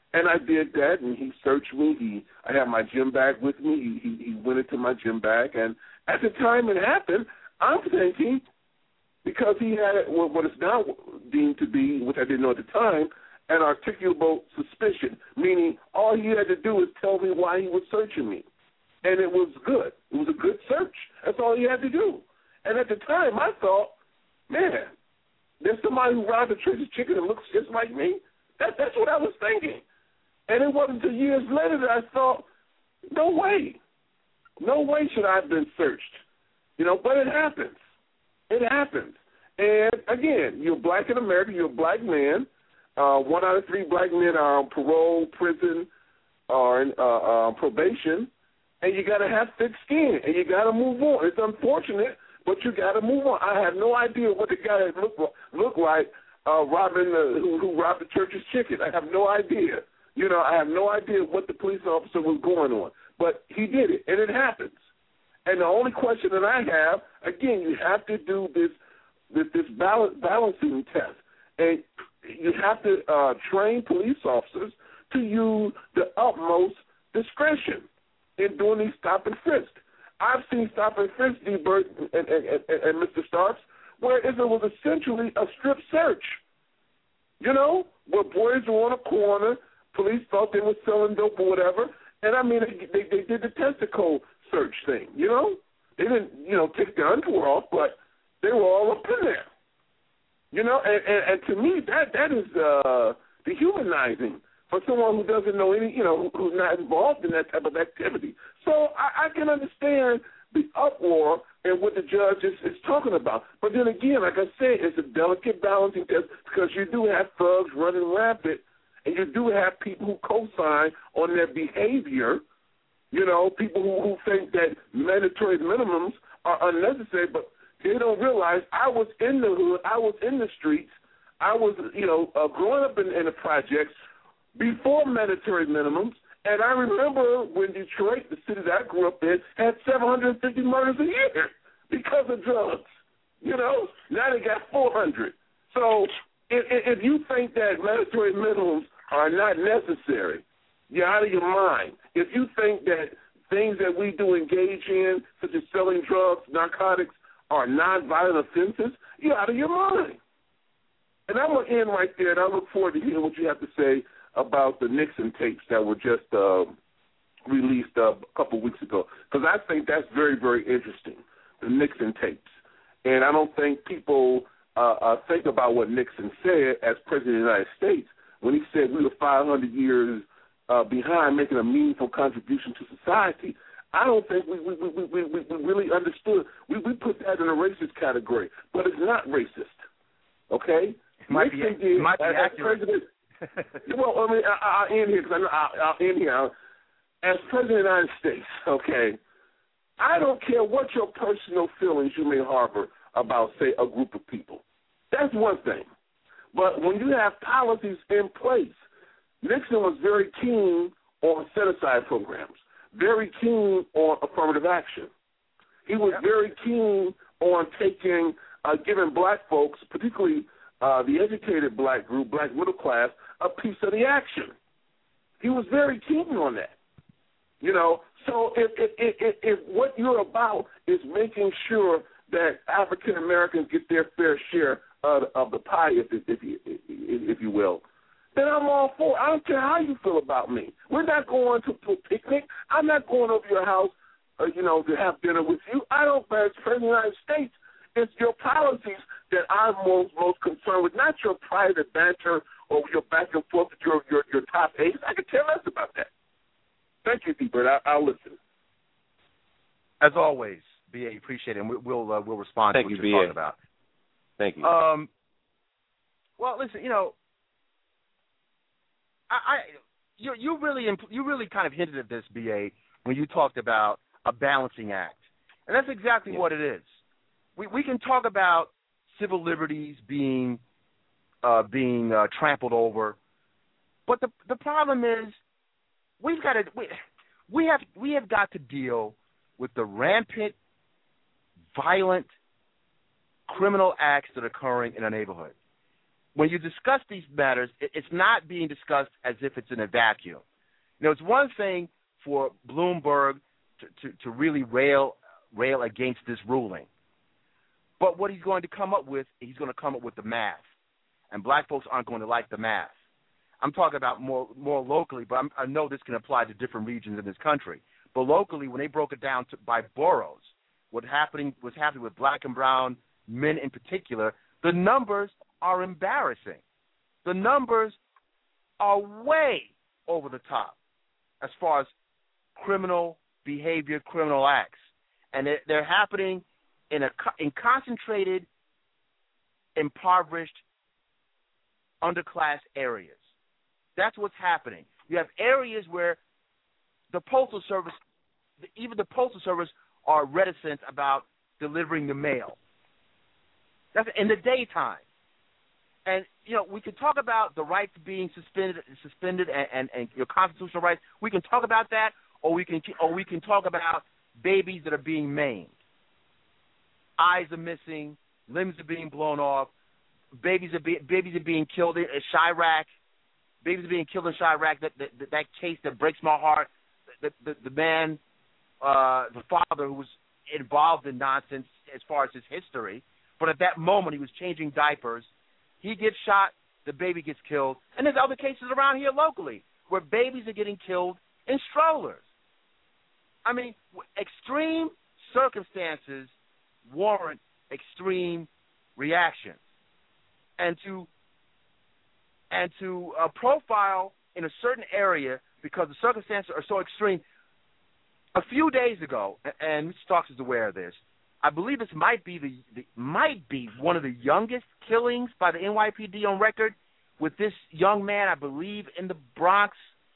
S18: And I did that, and he searched me. I had my gym bag with me. He went into my gym bag, and at the time it happened, I'm thinking, because he had what is now deemed to be, which I didn't know at the time, an articulable suspicion, meaning all he had to do was tell me why he was searching me. And it was good. It was a good search. That's all he had to do. And at the time, I thought, man, there's somebody who robbed the church's chicken and looks just like me? That's what I was thinking. And it wasn't until years later that I thought, no way. No way should I have been searched. But it happens. It happens. And, again, you're black in America. You're a black man. 1 out of 3 black men are on parole, prison, or probation. And you got to have thick skin, and you got to move on. It's unfortunate, but you got to move on. I have no idea what the guy looked like robbing who robbed the church's chicken. I have no idea. I have no idea what the police officer was going on. But he did it, and it happens. And the only question that I have, again, you have to do this balancing test. And you have to train police officers to use the utmost discretion in doing these stop and frisk. I've seen stop and frisk, D. Burt and Mr. Starks, where it was essentially a strip search. Where boys were on a corner, police thought they were selling dope or whatever, and I mean they did the testicle search thing. They didn't take their underwear off, but they were all up in there. And to me that is dehumanizing for someone who doesn't know any, who's not involved in that type of activity. So I can understand the uproar and what the judge is talking about. But then again, like I said, it's a delicate balancing test because you do have thugs running rampant, and you do have people who co-sign on their behavior, people who think that mandatory minimums are unnecessary, but they don't realize I was in the hood, I was in the streets, I was, growing up in the projects before mandatory minimums, and I remember when Detroit, the city that I grew up in, had 750 murders a year because of drugs. Now they got 400. So if you think that mandatory minimums are not necessary, you're out of your mind. If you think that things that we do engage in, such as selling drugs, narcotics, are non-violent offenses, you're out of your mind. And I'm going to end right there, and I look forward to hearing what you have to say about the Nixon tapes that were just released a couple weeks ago, because I think that's very, very interesting, the Nixon tapes. And I don't think people think about what Nixon said as President of the United States when he said we were 500 years behind making a meaningful contribution to society. I don't think we really understood. We put that in a racist category, but it's not racist, okay?
S10: Might be accurate.
S18: President. Well, I mean, I'll end here because I'll end here. As President of the United States, okay, I don't care what your personal feelings you may harbor about, say, a group of people. That's one thing. But when you have policies in place, Nixon was very keen on set-aside programs, very keen on affirmative action. He was very keen on giving black folks, particularly the educated black group, black middle class, a piece of the action. He was very keen on that. So if what you're about is making sure that African Americans get their fair share of the pie, if you will, then I'm all for it. I don't care how you feel about me. We're not going to a picnic. I'm not going over your house, to have dinner with you. I don't, as President of the United States, it's your policies that I'm most concerned with, not your private banter or your back and forth with your top aides. I could care less about that. Thank you, D-Bird. I'll listen.
S10: As always, B.A., appreciate it, and we'll respond to what you're talking about.
S3: Thank you.
S10: Well, listen, you really kind of hinted at this, B.A., when you talked about a balancing act, and that's exactly what it is. We can talk about civil liberties being trampled over, but the problem is we have got to deal with the rampant, violent, criminal acts that are occurring in our neighborhood. when you discuss these matters, it's not being discussed as if it's in a vacuum. It's one thing for Bloomberg to really rail against this ruling. But what he's going to come up with, he's going to come up with the math. And black folks aren't going to like the math. I'm talking about more locally, but I know this can apply to different regions in this country. But locally, when they broke it down by boroughs, what's happening with black and brown men in particular, the numbers are embarrassing. The numbers are way over the top as far as criminal behavior, criminal acts. And they're happening in concentrated, impoverished, underclass areas. That's what's happening. You have areas where the Postal Service, even the Postal Service, are reticent about delivering the mail. That's in the daytime. And, we can talk about the rights being suspended and your constitutional rights. We can talk about that, or we can talk about babies that are being maimed. Eyes are missing, limbs are being blown off, babies are being killed in Chirac. Babies are being killed in Chirac. That case that breaks my heart. The man, the father who was involved in nonsense as far as his history, but at that moment he was changing diapers. He gets shot, the baby gets killed, and there's other cases around here locally where babies are getting killed in strollers. I mean, extreme circumstances warrant extreme reaction, and to profile in a certain area because the circumstances are so extreme. A few days ago, and Mr. Starks is aware of this, I believe this might be one of the youngest killings by the NYPD on record, with this young man, I believe, in the Bronx,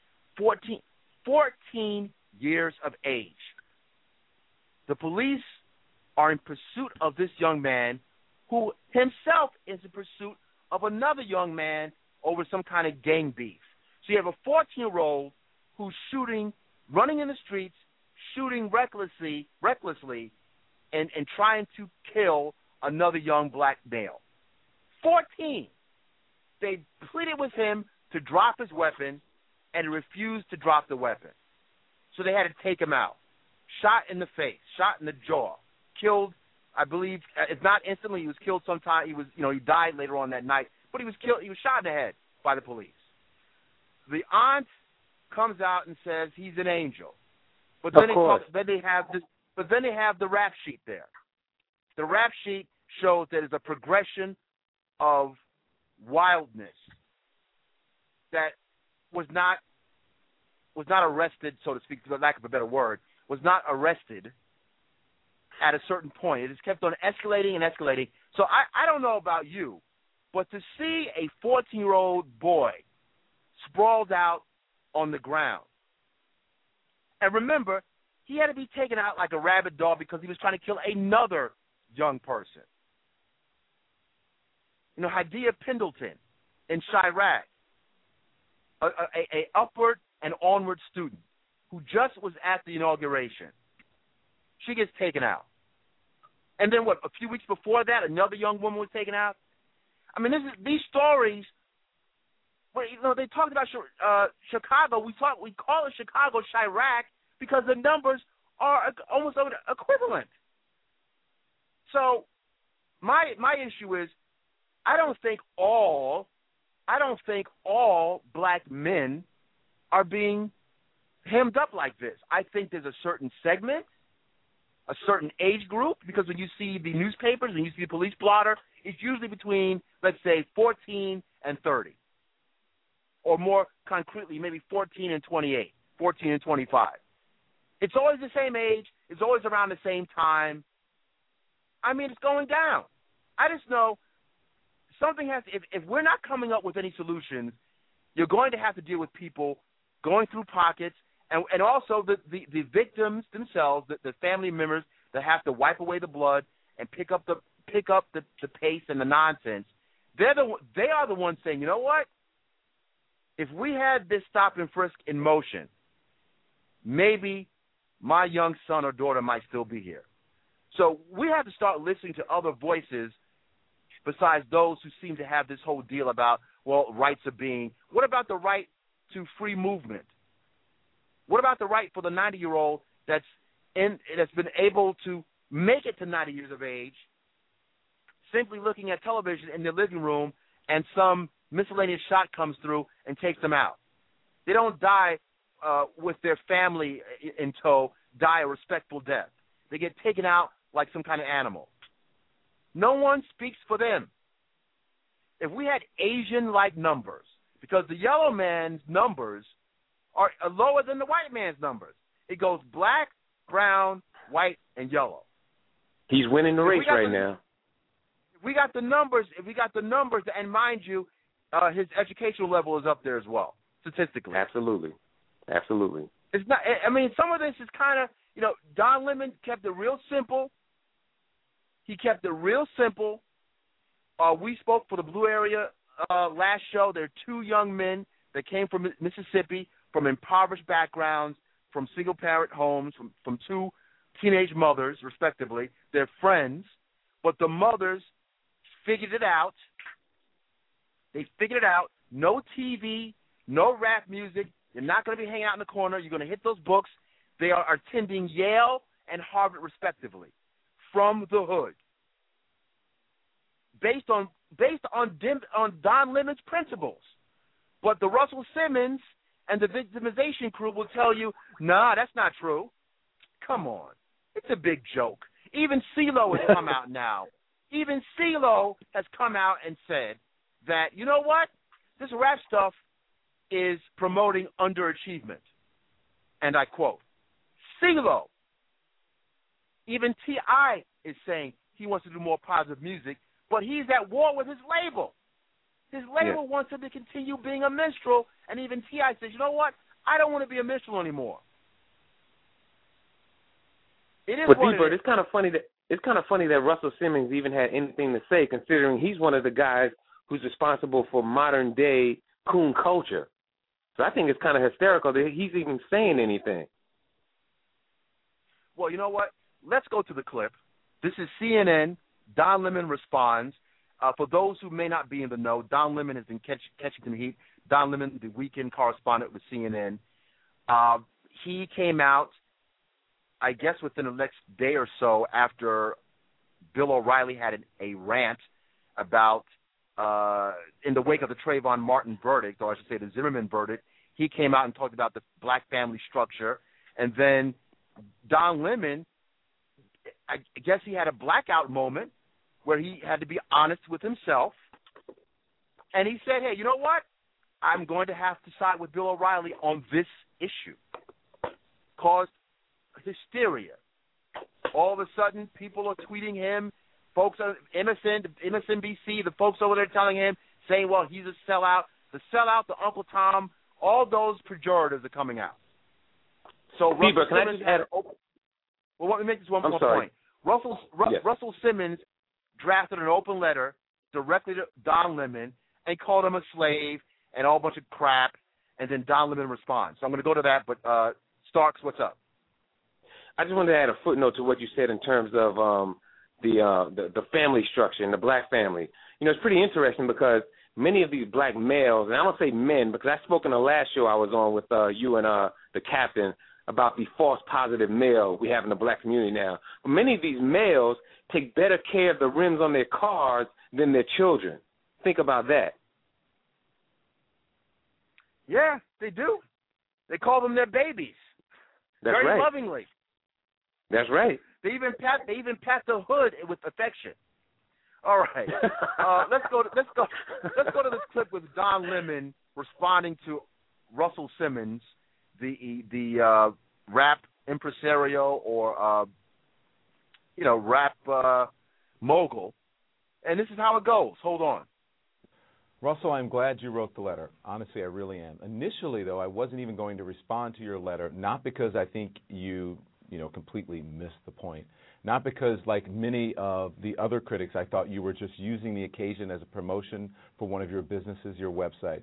S10: 14 years of age. The police are in pursuit of this young man, who himself is in pursuit of another young man over some kind of gang beef. So you have a 14-year-old who's running in the streets, shooting recklessly, and trying to kill another young black male. 14. They pleaded with him to drop his weapon, and he refused to drop the weapon. So they had to take him out. Shot in the face, shot in the jaw, killed. I believe, if not instantly, he was killed sometime. He died later on that night, but he was killed. He was shot in the head by the police. The aunt comes out and says he's an angel, but then they have the rap sheet there. The rap sheet shows that there's a progression of wildness that was not arrested, so to speak, for lack of a better word, was not arrested at a certain point. It has kept on escalating and escalating. So I don't know about you, but to see a 14-year-old boy sprawled out on the ground, and remember, he had to be taken out like a rabid dog because he was trying to kill another young person. Hadiya Pendleton in Chirac, a upward and onward student who just was at the inauguration. She gets taken out. And then a few weeks before that, another young woman was taken out. I mean, these stories, they talked about Chicago. We call it Chicago Chirac because the numbers are almost equivalent. So my issue is, I don't think all black men are being hemmed up like this. I think there's a certain segment, a certain age group, because when you see the newspapers and you see the police blotter, it's usually between, let's say, 14 and 30. Or more concretely, maybe 14 and 28, 14 and 25. It's always the same age. It's always around the same time. I mean, it's going down. I just know something has to, if we're not coming up with any solutions, you're going to have to deal with people going through pockets, and also the victims themselves, the family members that have to wipe away the blood and pick up the pace and the nonsense. They are the ones saying, you know what? If we had this stop and frisk in motion, maybe my young son or daughter might still be here. So we have to start listening to other voices besides those who seem to have this whole deal about, well, rights of being. What about the right to free movement? What about the right for the 90-year-old that's been able to make it to 90 years of age, simply looking at television in their living room, and some miscellaneous shot comes through and takes them out? They don't die with their family in tow, die a respectful death. They get taken out like some kind of animal. No one speaks for them. If we had Asian-like numbers, because the yellow man's numbers are lower than the white man's numbers. It goes black, brown, white, and yellow.
S3: He's winning the race right now.
S10: If we got the numbers, and mind you, his educational level is up there as well, statistically.
S3: Absolutely.
S10: It's not. I mean, some of this is kind of, Don Lemon kept it real simple. He kept it real simple. We spoke for the Blue Area last show. There are two young men that came from Mississippi, from impoverished backgrounds, from single-parent homes, from two teenage mothers, respectively. They're friends, but the mothers figured it out. They figured it out. No TV, no rap music. You're not going to be hanging out in the corner. You're going to hit those books. They are attending Yale and Harvard, respectively, from the hood, based on Don Lemon's principles. But the Russell Simmons and the victimization crew will tell you, nah, that's not true. Come on. It's a big joke. Even CeeLo has come out now. Even CeeLo has come out and said that, you know what? This rap stuff is promoting underachievement. And I quote, CeeLo, even T.I. is saying he wants to do more positive music, but he's at war with his label. His label wants him to continue being a minstrel, and even T.I. says, you know what? I don't want to be a minstrel anymore. It is.
S3: But D-Bird, it's kind of funny that Russell Simmons even had anything to say, considering he's one of the guys who's responsible for modern day coon culture. So I think it's kind of hysterical that he's even saying anything.
S10: Well, you know what? Let's go to the clip. This is CNN. Don Lemon responds. For those who may not be in the know, Don Lemon has been catching some heat. Don Lemon, the weekend correspondent with CNN. He came out, I guess, within the next day or so after Bill O'Reilly had a rant about, in the wake of the Trayvon Martin verdict, or I should say the Zimmerman verdict, he came out and talked about the black family structure. And then Don Lemon, I guess he had a blackout moment where he had to be honest with himself. And he said, hey, you know what? I'm going to have to side with Bill O'Reilly on this issue. Caused hysteria. All of a sudden, people are tweeting him. Folks on MSNBC, the folks over there telling him, saying, well, he's a sellout. The sellout, the Uncle Tom, all those pejoratives are coming out. So Russell Simmons well, let me make this one more point. Russell Simmons drafted an open letter directly to Don Lemon and called him a slave and all bunch of crap, and then Don Lemon responds. So I'm going to go to that, but Starks, what's up?
S3: I just wanted to add a footnote to what you said in terms of the family structure and the black family. You know, it's pretty interesting because many of these black males, and I don't say men because I spoke in the last show I was on with you and the captain about the false positive male we have in the black community now. But many of these males take better care of the rims on their cars than their children. Think about that.
S10: Yeah, they do. They call them their babies.
S3: That's
S10: very
S3: right.
S10: lovingly.
S3: That's right.
S10: They even pat the hood with affection. All right. Let's go to this clip with Don Lemon responding to Russell Simmons, the rap impresario or rap mogul, and this is how it goes. Hold on.
S19: Russell, I'm glad you wrote the letter. Honestly, I really am. Initially, though, I wasn't even going to respond to your letter, not because I think you completely missed the point, not because, like many of the other critics, I thought you were just using the occasion as a promotion for one of your businesses, your website,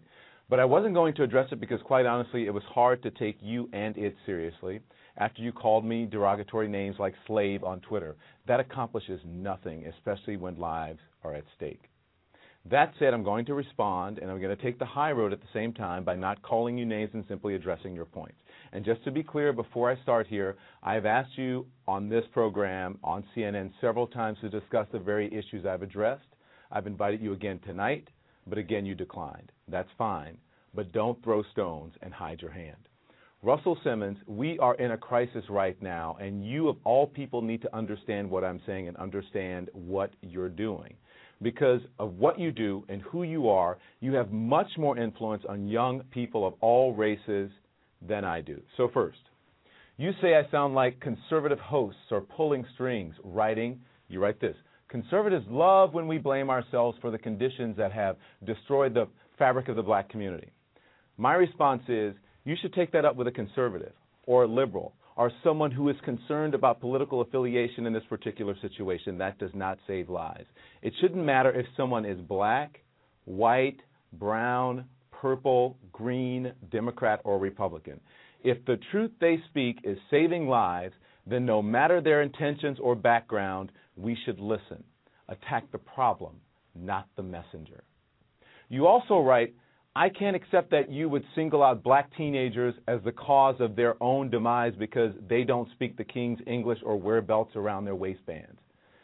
S19: But I wasn't going to address it because, quite honestly, it was hard to take you and it seriously after you called me derogatory names like slave on Twitter. That accomplishes nothing, especially when lives are at stake. That said, I'm going to respond, and I'm going to take the high road at the same time by not calling you names and simply addressing your points. And just to be clear, before I start here, I've asked you on this program, on CNN, several times to discuss the very issues I've addressed. I've invited you again tonight, but again you declined. That's fine, but don't throw stones and hide your hand. Russell Simmons, we are in a crisis right now, and you of all people need to understand what I'm saying and understand what you're doing. Because of what you do and who you are, you have much more influence on young people of all races than I do. So first, you say I sound like conservative hosts or pulling strings, you write this, conservatives love when we blame ourselves for the conditions that have destroyed the fabric of the black community. My response is, you should take that up with a conservative or a liberal or someone who is concerned about political affiliation in this particular situation. That does not save lives. It shouldn't matter if someone is black, white, brown, purple, green, Democrat, or Republican. If the truth they speak is saving lives, then no matter their intentions or background, we should listen. Attack the problem, not the messenger. You also write, I can't accept that you would single out black teenagers as the cause of their own demise because they don't speak the King's English or wear belts around their waistbands.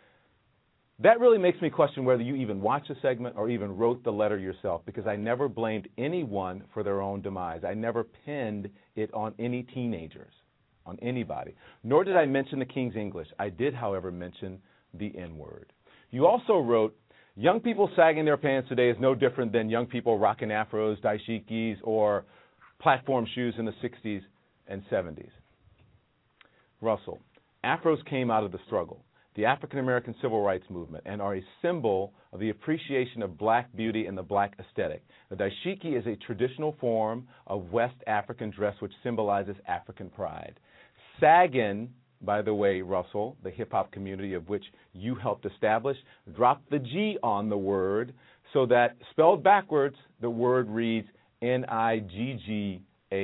S19: That really makes me question whether you even watched the segment or even wrote the letter yourself, because I never blamed anyone for their own demise. I never pinned it on any teenagers, on anybody. Nor did I mention the King's English. I did, however, mention the N-word. You also wrote, young people sagging their pants today is no different than young people rocking afros, dashikis, or platform shoes in the 60s and 70s. Russell, afros came out of the struggle, the African-American civil rights movement, and are a symbol of the appreciation of black beauty and the black aesthetic. The dashiki is a traditional form of West African dress which symbolizes African pride. Sagging, by the way, Russell, the hip-hop community of which you helped establish, dropped the G on the word so that, spelled backwards, the word reads Niggas.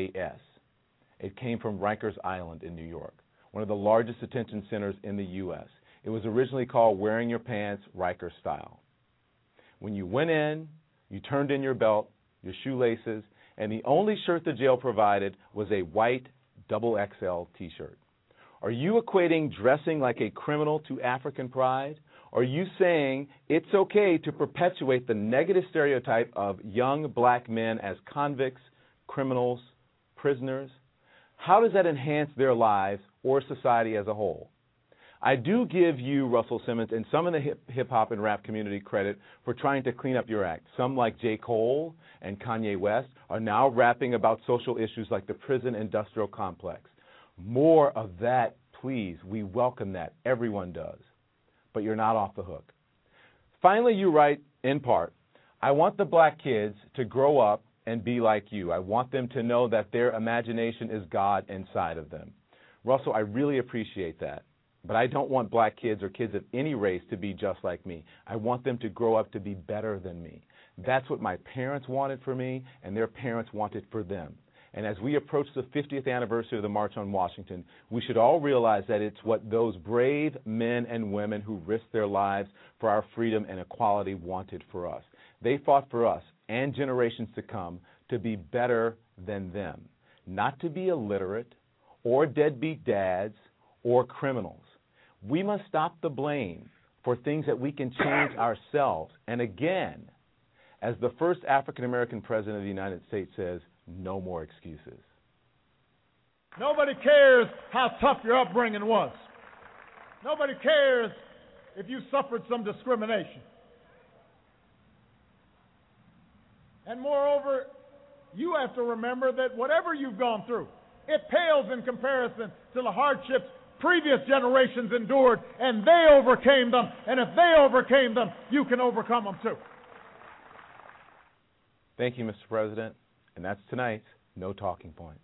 S19: It came from Rikers Island in New York, one of the largest detention centers in the U.S. It was originally called Wearing Your Pants Riker Style. When you went in, you turned in your belt, your shoelaces, and the only shirt the jail provided was a white XXL T-shirt. Are you equating dressing like a criminal to African pride? Or are you saying it's okay to perpetuate the negative stereotype of young black men as convicts, criminals, prisoners? How does that enhance their lives or society as a whole? I do give you, Russell Simmons, and some in the hip-hop and rap community credit for trying to clean up your act. Some, like J. Cole and Kanye West, are now rapping about social issues like the prison industrial complex. More of that, please. We welcome that. Everyone does. But you're not off the hook. Finally, you write, in part, I want the black kids to grow up and be like you. I want them to know that their imagination is God inside of them. Russell, I really appreciate that. But I don't want black kids or kids of any race to be just like me. I want them to grow up to be better than me. That's what my parents wanted for me, and their parents wanted for them. And as we approach the 50th anniversary of the March on Washington, we should all realize that it's what those brave men and women who risked their lives for our freedom and equality wanted for us. They fought for us and generations to come to be better than them, not to be illiterate or deadbeat dads or criminals. We must stop the blame for things that we can change ourselves. And again, as the first African-American president of the United States says, no more excuses.
S20: Nobody cares how tough your upbringing was. Nobody cares if you suffered some discrimination. And moreover, you have to remember that whatever you've gone through, it pales in comparison to the hardships previous generations endured, and they overcame them. And if they overcame them, you can overcome them too.
S19: Thank you, Mr. President. And that's tonight's No Talking Points.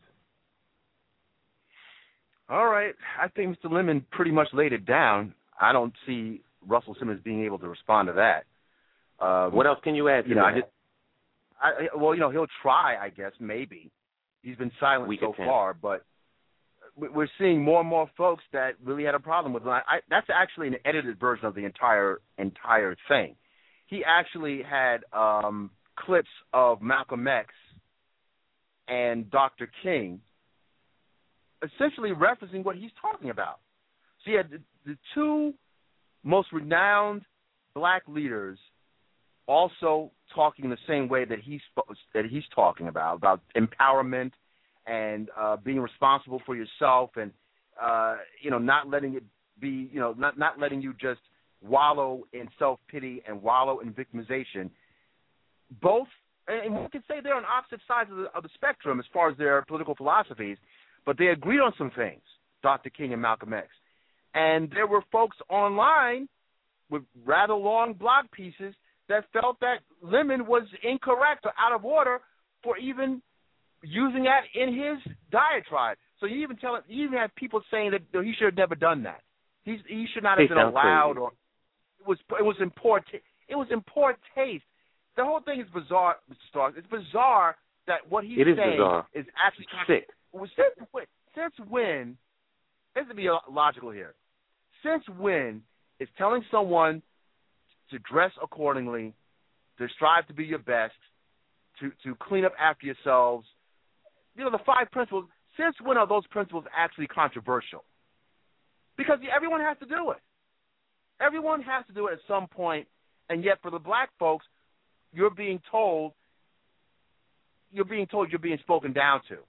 S10: All right. I think Mr. Lemon pretty much laid it down. I don't see Russell Simmons being able to respond to that.
S3: What else can you add to that?
S10: Well, he'll try, I guess, maybe. He's been silent so far, but we're seeing more and more folks that really had a problem with it. That's actually an edited version of the entire thing. He actually had clips of Malcolm X and Dr. King essentially referencing what he's talking about. So you had the two most renowned black leaders also talking the same way that he's talking about empowerment and being responsible for yourself, and not letting it be, not letting you just wallow in self-pity and wallow in victimization. Both, and we can say they're on opposite sides of the spectrum as far as their political philosophies, but they agreed on some things, Dr. King and Malcolm X. And there were folks online with rather long blog pieces that felt that Lemon was incorrect or out of order for even using that in his diatribe. So you even have people saying that he should have never done that. He should not have been allowed, or it was in poor taste. The whole thing is bizarre, Mr. Stark. It's bizarre that what he's saying is actually sick. Since when? Let's be logical here. Since when is telling someone to dress accordingly, to strive to be your best, to clean up after yourselves, the 5 principles, since when are those principles actually controversial? Because everyone has to do it. Everyone has to do it at some point, and yet for the black folks, you're being told you're being spoken down to.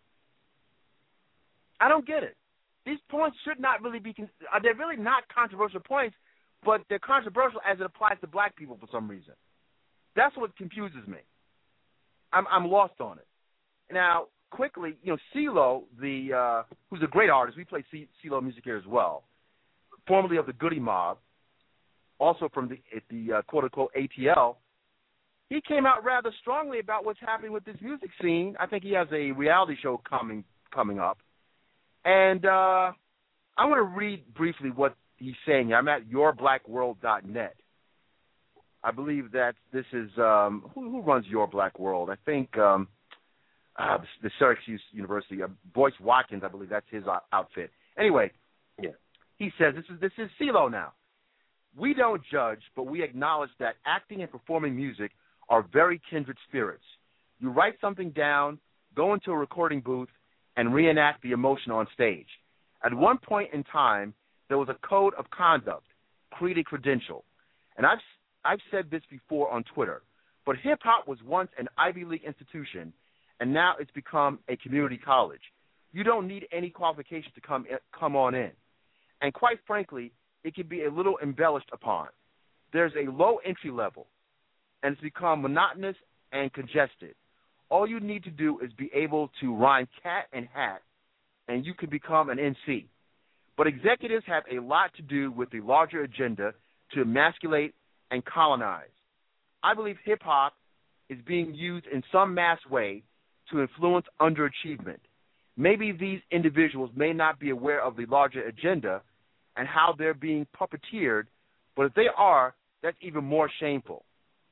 S10: I don't get it. These points should not really be – they're really not controversial points, but they're controversial as it applies to black people for some reason. That's what confuses me. I'm lost on it. Now, quickly, CeeLo, who's a great artist, we play CeeLo music here as well, formerly of the Goody Mob, also from the quote-unquote ATL, he came out rather strongly about what's happening with this music scene. I think he has a reality show coming up. And I want to read briefly what he's saying here. I'm at yourblackworld.net. I believe that this is who runs Your Black World? I think the Syracuse University. Boyce Watkins, I believe that's his outfit. Anyway, he says, this is CeeLo now. We don't judge, but we acknowledge that acting and performing music are very kindred spirits. You write something down, go into a recording booth, and reenact the emotion on stage. At one point in time, there was a code of conduct, created credential. And I've said this before on Twitter, but hip-hop was once an Ivy League institution, and now it's become a community college. You don't need any qualifications to come on in. And quite frankly, it can be a little embellished upon. There's a low entry level, and it's become monotonous and congested. All you need to do is be able to rhyme cat and hat, and you can become an MC. But executives have a lot to do with the larger agenda to emasculate and colonize. I believe hip-hop is being used in some mass way to influence underachievement. Maybe these individuals may not be aware of the larger agenda and how they're being puppeteered, but if they are, that's even more shameful.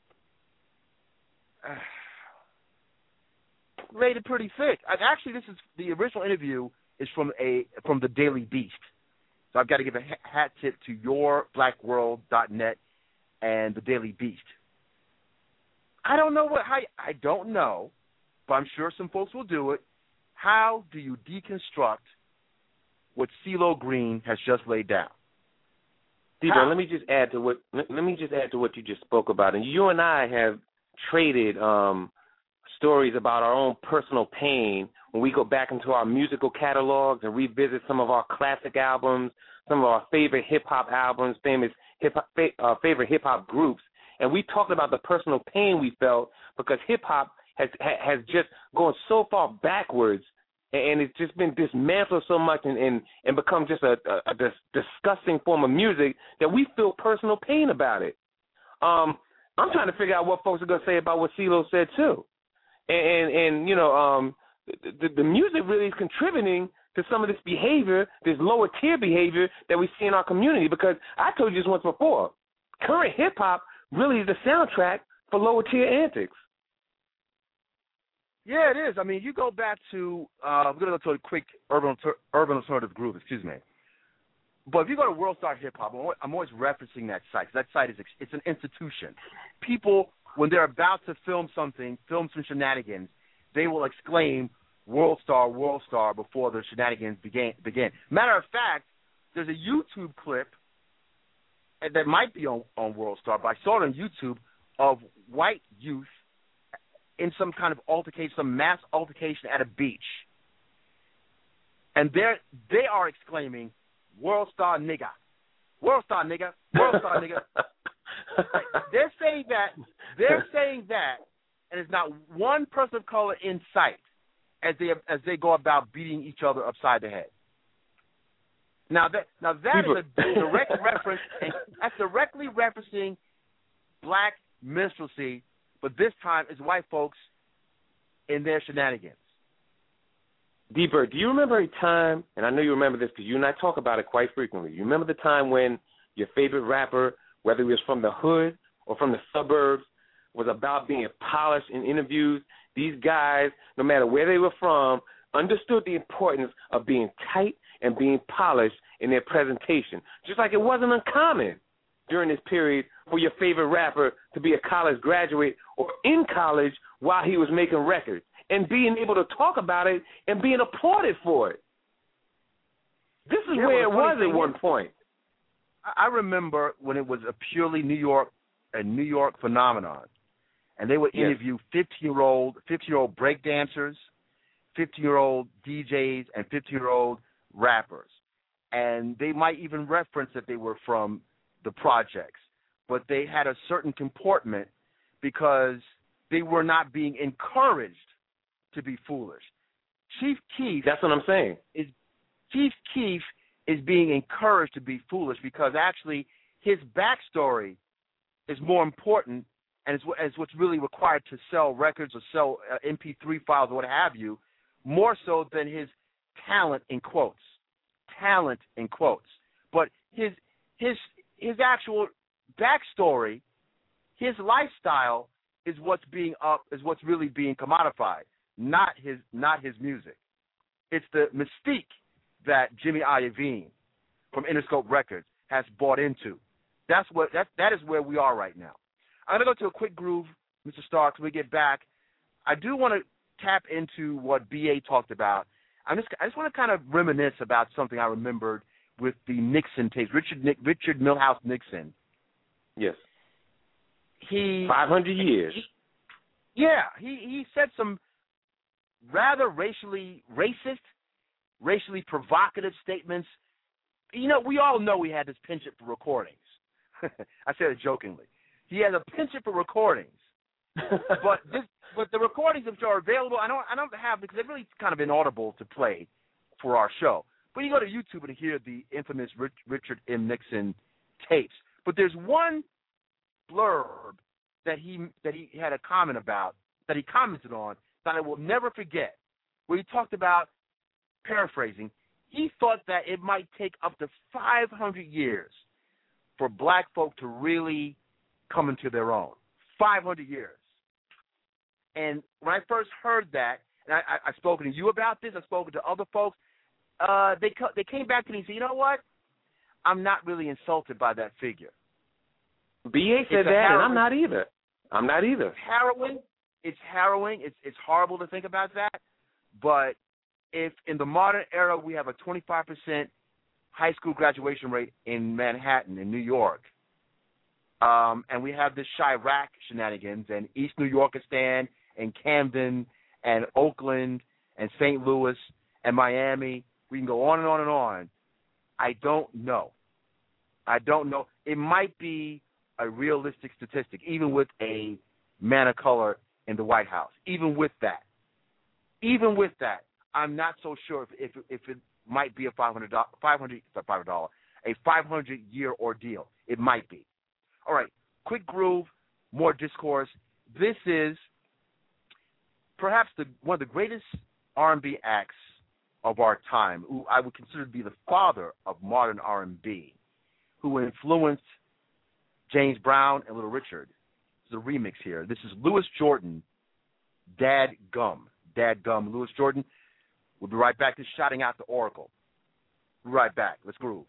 S10: Rated pretty thick. Actually, this is the original interview is from the Daily Beast. So I've got to give a hat tip to yourblackworld.net and the Daily Beast. I don't know I don't know, but I'm sure some folks will do it. How do you deconstruct what CeeLo Green has just laid down?
S3: Let me just add to what you just spoke about. And you and I have traded stories about our own personal pain when we go back into our musical catalogs and revisit some of our classic albums, some of our favorite hip-hop albums, favorite hip-hop groups. And we talked about the personal pain we felt because hip-hop has just gone so far backwards, and it's just been dismantled so much and become just a disgusting form of music that we feel personal pain about it. I'm trying to figure out what folks are going to say about what CeeLo said, too. And the music really is contributing to some of this behavior, this lower tier behavior that we see in our community. Because I told you this once before, current hip hop really is the soundtrack for lower tier antics.
S10: Yeah, it is. I mean, you go back to we're gonna go to a quick urban alternative groove. Excuse me. But if you go to World Star Hip Hop, I'm always referencing that site. That site it's an institution. People, when they're about to film some shenanigans, they will exclaim World Star before the shenanigans begin. Matter of fact, there's a YouTube clip that might be on World Star, but I saw it on YouTube of white youth in some kind of altercation, some mass altercation at a beach. And they are exclaiming, World Star nigga. World Star nigga. World Star nigga. They're saying that, and there's not one person of color in sight as they go about beating each other upside the head. Now that is a direct reference, and that's directly referencing black minstrelsy, but this time it's white folks in their shenanigans.
S3: D-Bird, do you remember a time, and I know you remember this because you and I talk about it quite frequently, you remember the time when your favorite rapper, whether he was from the hood or from the suburbs, was about being polished in interviews? These guys, no matter where they were from, understood the importance of being tight and being polished in their presentation. Just like it wasn't uncommon during this period for your favorite rapper to be a college graduate or in college while he was making records and being able to talk about it and being applauded for it. This is where it was at one point.
S10: I remember when it was a purely New York phenomenon, and they would interview 15-year-old breakdancers, 15-year-old DJs, and 15-year-old rappers. And they might even reference that they were from the projects, but they had a certain comportment because they were not being encouraged to be foolish. Chief Keef,
S3: that's what I'm saying.
S10: Chief Keef is being encouraged to be foolish because actually his backstory is more important and is what's really required to sell records or sell MP3 files or what have you, more so than his talent in quotes. But his actual backstory, his lifestyle is what's really being commodified, not his music. It's the mystique that Jimmy Iovine from Interscope Records has bought into. That is where we are right now. I'm gonna go to a quick groove, Mr. Starks. When we get back, I do want to tap into what BA talked about. I just want to kind of reminisce about something I remembered with the Nixon tapes. Richard Milhouse Nixon.
S3: Yes. 500 years.
S10: He said some rather racially racist, racially provocative statements. You know, we all know he had this penchant for recordings. I said it jokingly. He has a penchant for recordings. But the recordings which are available, I don't have, because they're really kind of inaudible to play for our show. But you go to YouTube and hear the infamous Richard M. Nixon tapes. But there's one blurb that he had a comment about, that he commented on, that I will never forget, where he talked about, paraphrasing, he thought that it might take up to 500 years for black folk to really come into their own. 500 years. And when I first heard that, and I've spoken to you about this, I've spoken to other folks, they came back to me and said, you know what? I'm not really insulted by that figure.
S3: B.A. said that, and I'm not either. It's
S10: harrowing. It's horrible to think about that. But if in the modern era we have a 25% high school graduation rate in Manhattan, in New York, and we have this Chirac shenanigans and East New Yorkistan and Camden and Oakland and St. Louis and Miami, we can go on and on and on. I don't know. It might be a realistic statistic, even with a man of color in the White House. Even with that, I'm not so sure if it might be a 500-year ordeal. It might be. All right, quick groove, more discourse. This is perhaps one of the greatest R&B acts of our time, who I would consider to be the father of modern R&B, who influenced James Brown and Little Richard. There's a remix here. This is Louis Jordan, Dad Gum. Dadgum Louis Jordan. We'll be right back to Shouting Out the Oracle. We'll be right back. Let's groove.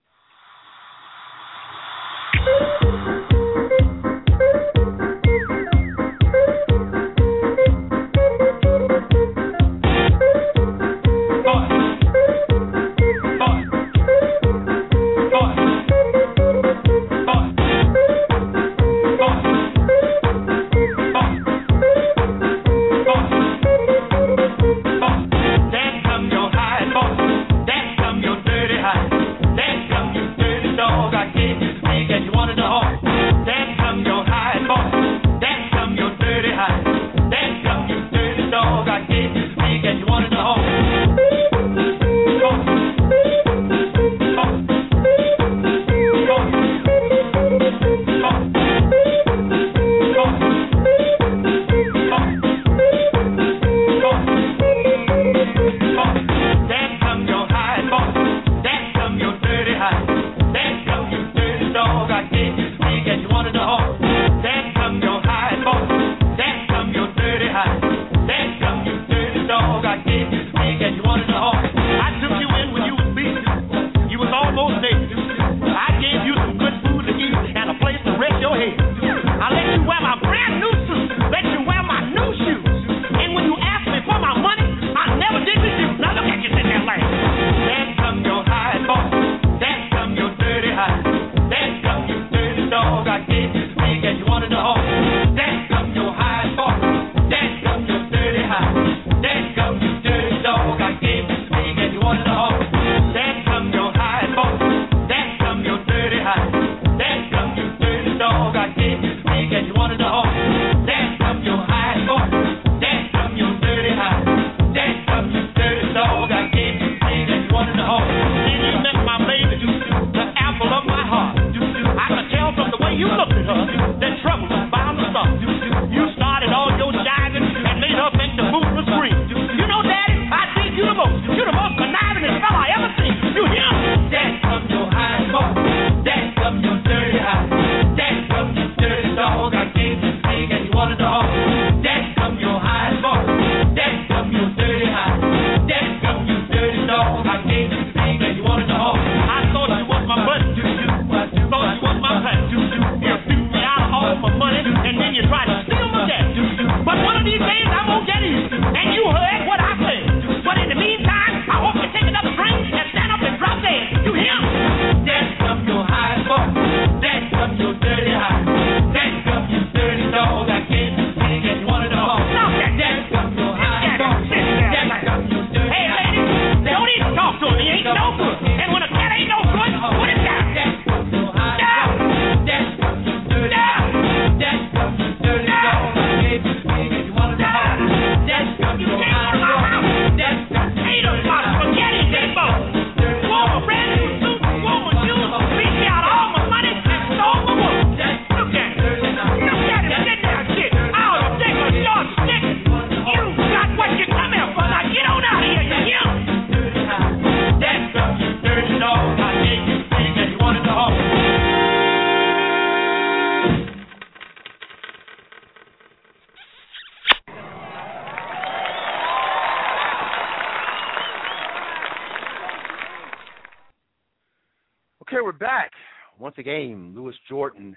S10: Okay, we're back. Once again, Louis Jordan,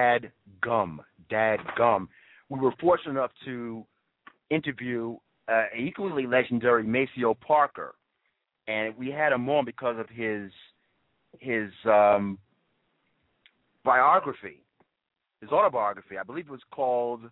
S10: Dadgum. We were fortunate enough to interview equally legendary Maceo Parker, and we had him on because of his biography, his autobiography. I believe it was called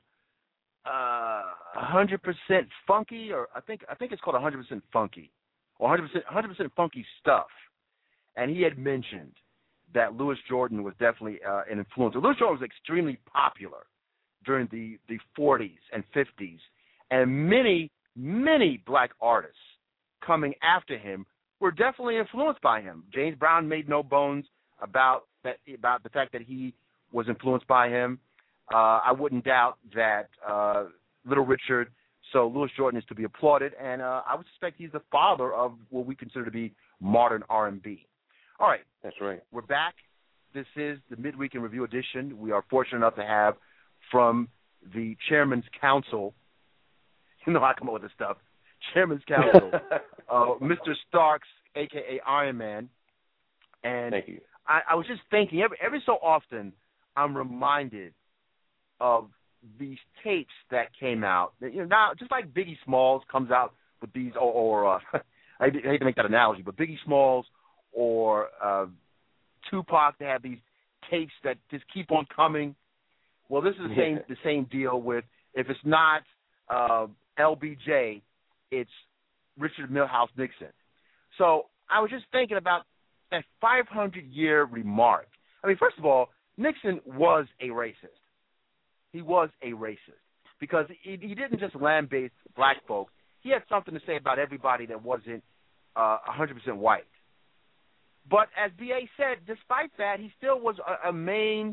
S10: 100% Funky, or I think it's called 100% Funky, or 100% Funky Stuff. And he had mentioned that Louis Jordan was definitely an influencer. Louis Jordan was extremely popular during the 40s and 50s, and many black artists coming after him were definitely influenced by him. James Brown made no bones about the fact that he was influenced by him. I wouldn't doubt that Little Richard. So Louis Jordan is to be applauded, and I would suspect he's the father of what we consider to be modern R&B. All right.
S3: That's right.
S10: We're back. This is the Midweek in Review edition. We are fortunate enough to have from the Chairman's Council, you know I come up with this stuff, Chairman's Council, Mr. Starks, a.k.a. Iron Man. And
S3: thank you.
S10: I was just thinking, every so often, I'm reminded of these tapes that came out. Now, just like Biggie Smalls comes out with these, or I hate to make that analogy, but Biggie Smalls or Tupac, they have these tapes that just keep on coming. Well, this is the same deal with, if it's not LBJ, it's Richard Milhouse Nixon. So I was just thinking about that 500-year remark. I mean, first of all, Nixon was a racist. He was a racist because he didn't just lambaste black folk. He had something to say about everybody that wasn't 100% white. But as B.A. said, despite that, he still was a main,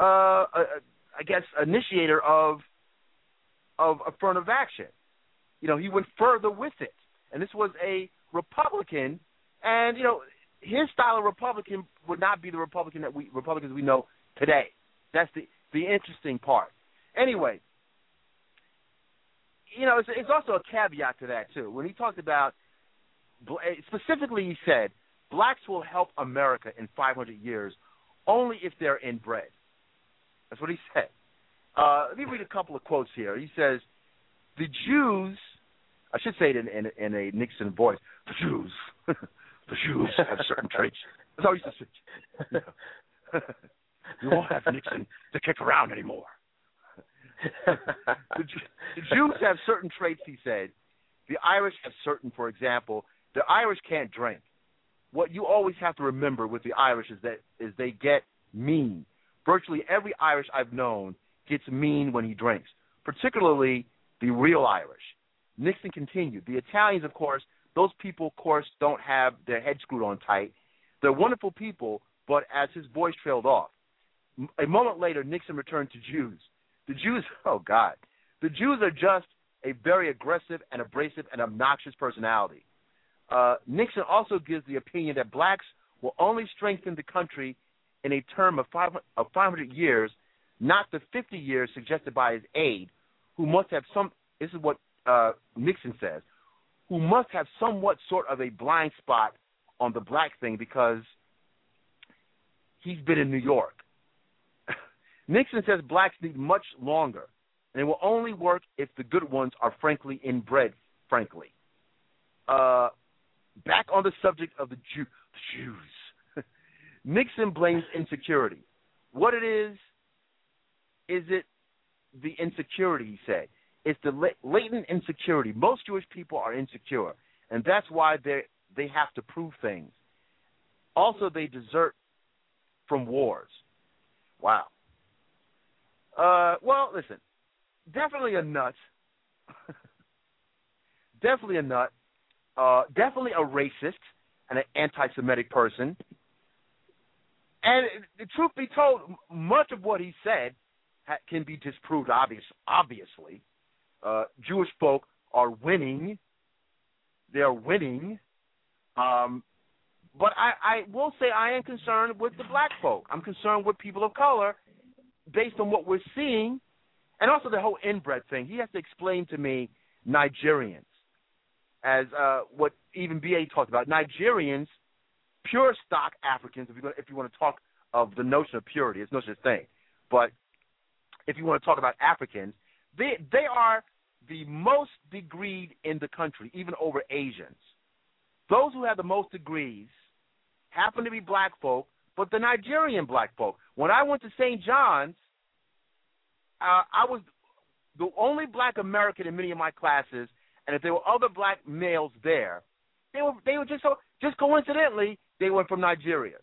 S10: initiator of affirmative action. He went further with it. And this was a Republican, and, his style of Republican would not be the Republicans we know today. That's the interesting part. Anyway, it's also a caveat to that, too. When he talked about, specifically he said, blacks will help America in 500 years only if they're inbred. That's what he said. Let me read a couple of quotes here. He says, the Jews, I should say it in a Nixon voice, the Jews have certain traits. That's how he used to say. You won't have Nixon to kick around anymore. The Jews have certain traits, he said. The Irish have certain, for example, the Irish can't drink. What you always have to remember with the Irish is they get mean. Virtually every Irish I've known gets mean when he drinks, particularly the real Irish. Nixon continued. The Italians, of course, those people, of course, don't have their heads screwed on tight. They're wonderful people, but as his voice trailed off, a moment later, Nixon returned to Jews. The Jews, oh, God. The Jews are just a very aggressive and abrasive and obnoxious personality. Nixon also gives the opinion that blacks will only strengthen the country in a term of 500 years, not the 50 years suggested by his aide, who must have this is what Nixon says, who must have somewhat sort of a blind spot on the black thing because he's been in New York. Nixon says blacks need much longer, and it will only work if the good ones are frankly inbred, frankly. Back on the subject of the Jews. Nixon blames insecurity. What it is it the insecurity, he said. It's the latent insecurity. Most Jewish people are insecure, and that's why they have to prove things. Also, they desert from wars. Wow. Well, listen, definitely a nut. Definitely a nut. Definitely a racist and an anti-Semitic person. And the truth be told, much of what he said can be disproved, obviously. Jewish folk are winning. They are winning. But I will say I am concerned with the black folk. I'm concerned with people of color based on what we're seeing, and also the whole inbred thing. He has to explain to me Nigerians, as what even B.A. talked about. Nigerians, pure stock Africans, if you want to talk of the notion of purity, it's no such thing. But if you want to talk about Africans, they are the most degreed in the country, even over Asians. Those who have the most degrees happen to be black folk, but the Nigerian black folk. When I went to St. John's, I was the only black American in many of my classes, and if there were other black males there, they were just coincidentally, they were from Nigeria.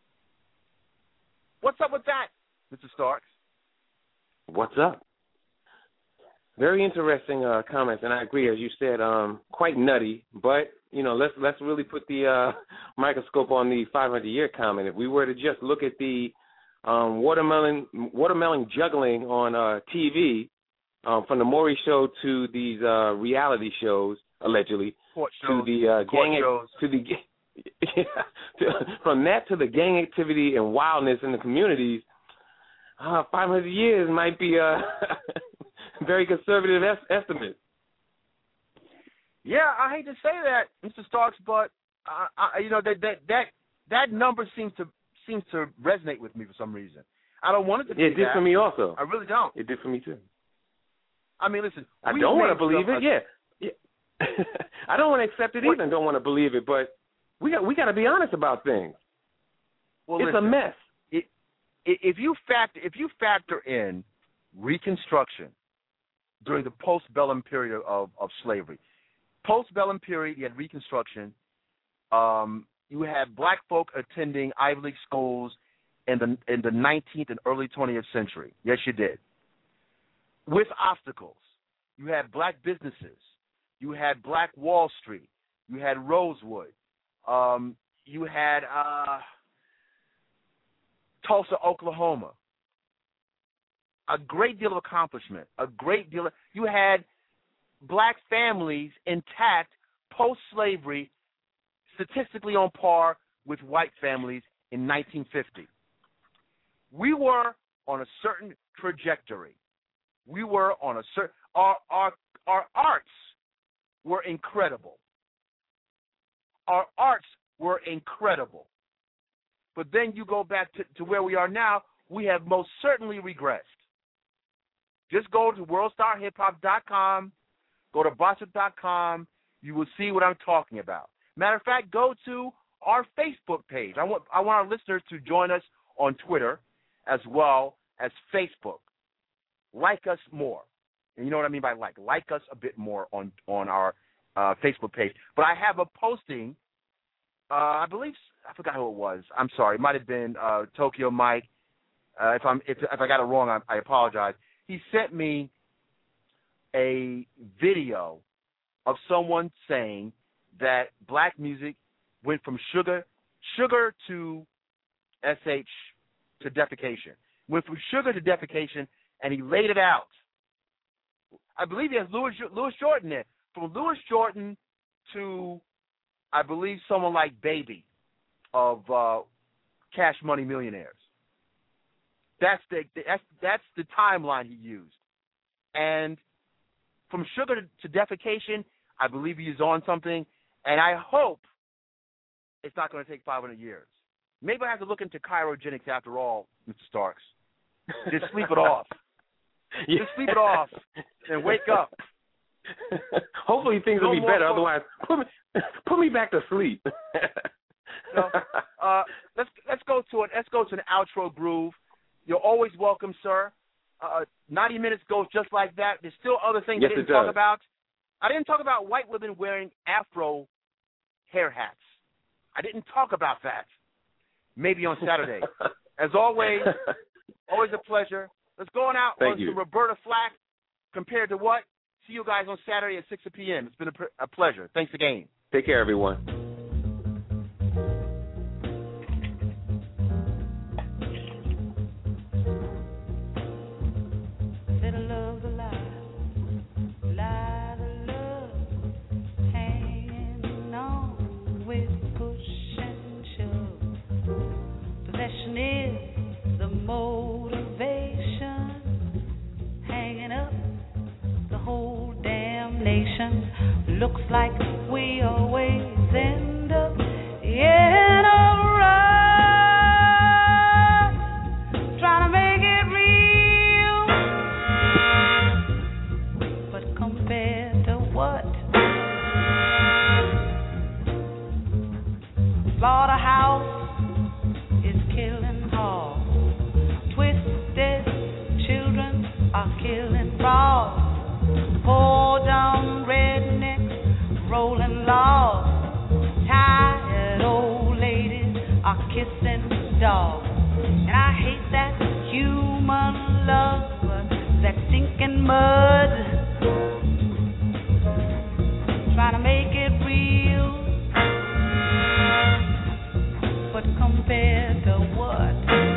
S10: What's up with that, Mr. Starks?
S3: What's up? Very interesting comments, and I agree, as you said, quite nutty. But let's really put the microscope on the 500-year comment. If we were to just look at the watermelon juggling on TV, from the Maury Show to these reality shows, allegedly, to the from that to the gang activity and wildness in the communities, 500 years might be a very conservative estimate.
S10: Yeah, I hate to say that, Mr. Starks, but that number seems to resonate with me for some reason. I don't want it to be
S3: It did
S10: that.
S3: for me also.
S10: I really don't.
S3: It did for me too.
S10: I mean, listen.
S3: I don't want to believe it. Yeah. I don't want to accept it either and don't want to believe it, but we got to be honest about things.
S10: Well,
S3: it's a mess.
S10: If you factor in Reconstruction during the postbellum period of slavery, postbellum period, you had Reconstruction. You had black folk attending Ivy League schools in the 19th and early 20th century. Yes, you did. With obstacles, you had black businesses. You had Black Wall Street. You had Rosewood. You had Tulsa, Oklahoma. A great deal of accomplishment. You had black families intact post-slavery, statistically on par with white families in 1950. We were on a certain trajectory. We were on a certain our arts were incredible. Our arts were incredible. But then you go back to where we are now, we have most certainly regressed. Just go to worldstarhiphop.com, go to Bossip.com, you will see what I'm talking about. Matter of fact, go to our Facebook page. I want our listeners to join us on Twitter as well as Facebook. Like us more. And you know what I mean by like? Like us a bit more on our Facebook page. But I have a posting, I believe, I forgot who it was. I'm sorry. It might have been Tokyo Mike. If I got it wrong, I apologize. He sent me a video of someone saying that black music went from sugar to SH to defecation. Went from sugar to defecation, and he laid it out. I believe he has Louis Jordan there. From Louis Jordan to, I believe, someone like Baby of Cash Money Millionaires. That's the timeline he used. And from sugar to defecation, I believe he's on something, and I hope it's not going to take 500 years. Maybe I have to look into cryogenics after all, Mr. Starks. Just sleep it off.
S3: Yeah.
S10: Just sleep it off and wake up.
S3: Hopefully things will be better. Otherwise, put me back to sleep.
S10: Let's go to an outro groove. You're always welcome, sir. 90 minutes goes just like that. There's still other things I didn't talk about. I didn't talk about white women wearing Afro hair hats. I didn't talk about that. Maybe on Saturday. As always, always a pleasure. Let's go on out on some Roberta Flack. Compared to what? See you guys on Saturday at 6 p.m. It's been a pleasure. Thanks again.
S3: Take care, everyone.
S21: Is the motivation hanging up the whole damn nation? Looks like we always end up in a rush, trying to make it real. But compared to what? Slaughterhouse killing all. Twisted children are killing raw. Poor dumb rednecks rolling logs. Tired old ladies are kissing dogs. And I hate that human love, that stinking mud, trying to make it real. But compared to what?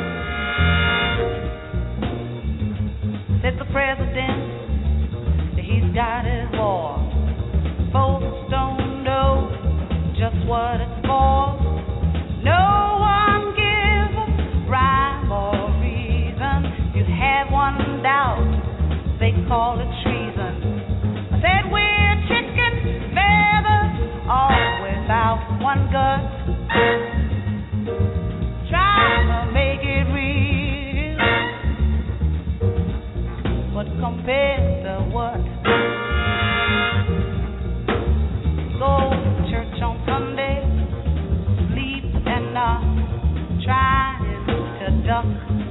S21: Said the president, he's got his war. Folks don't know just what it's for. No one gives a rhyme or reason. You have one doubt, they call it treason. I said we're chicken, duck.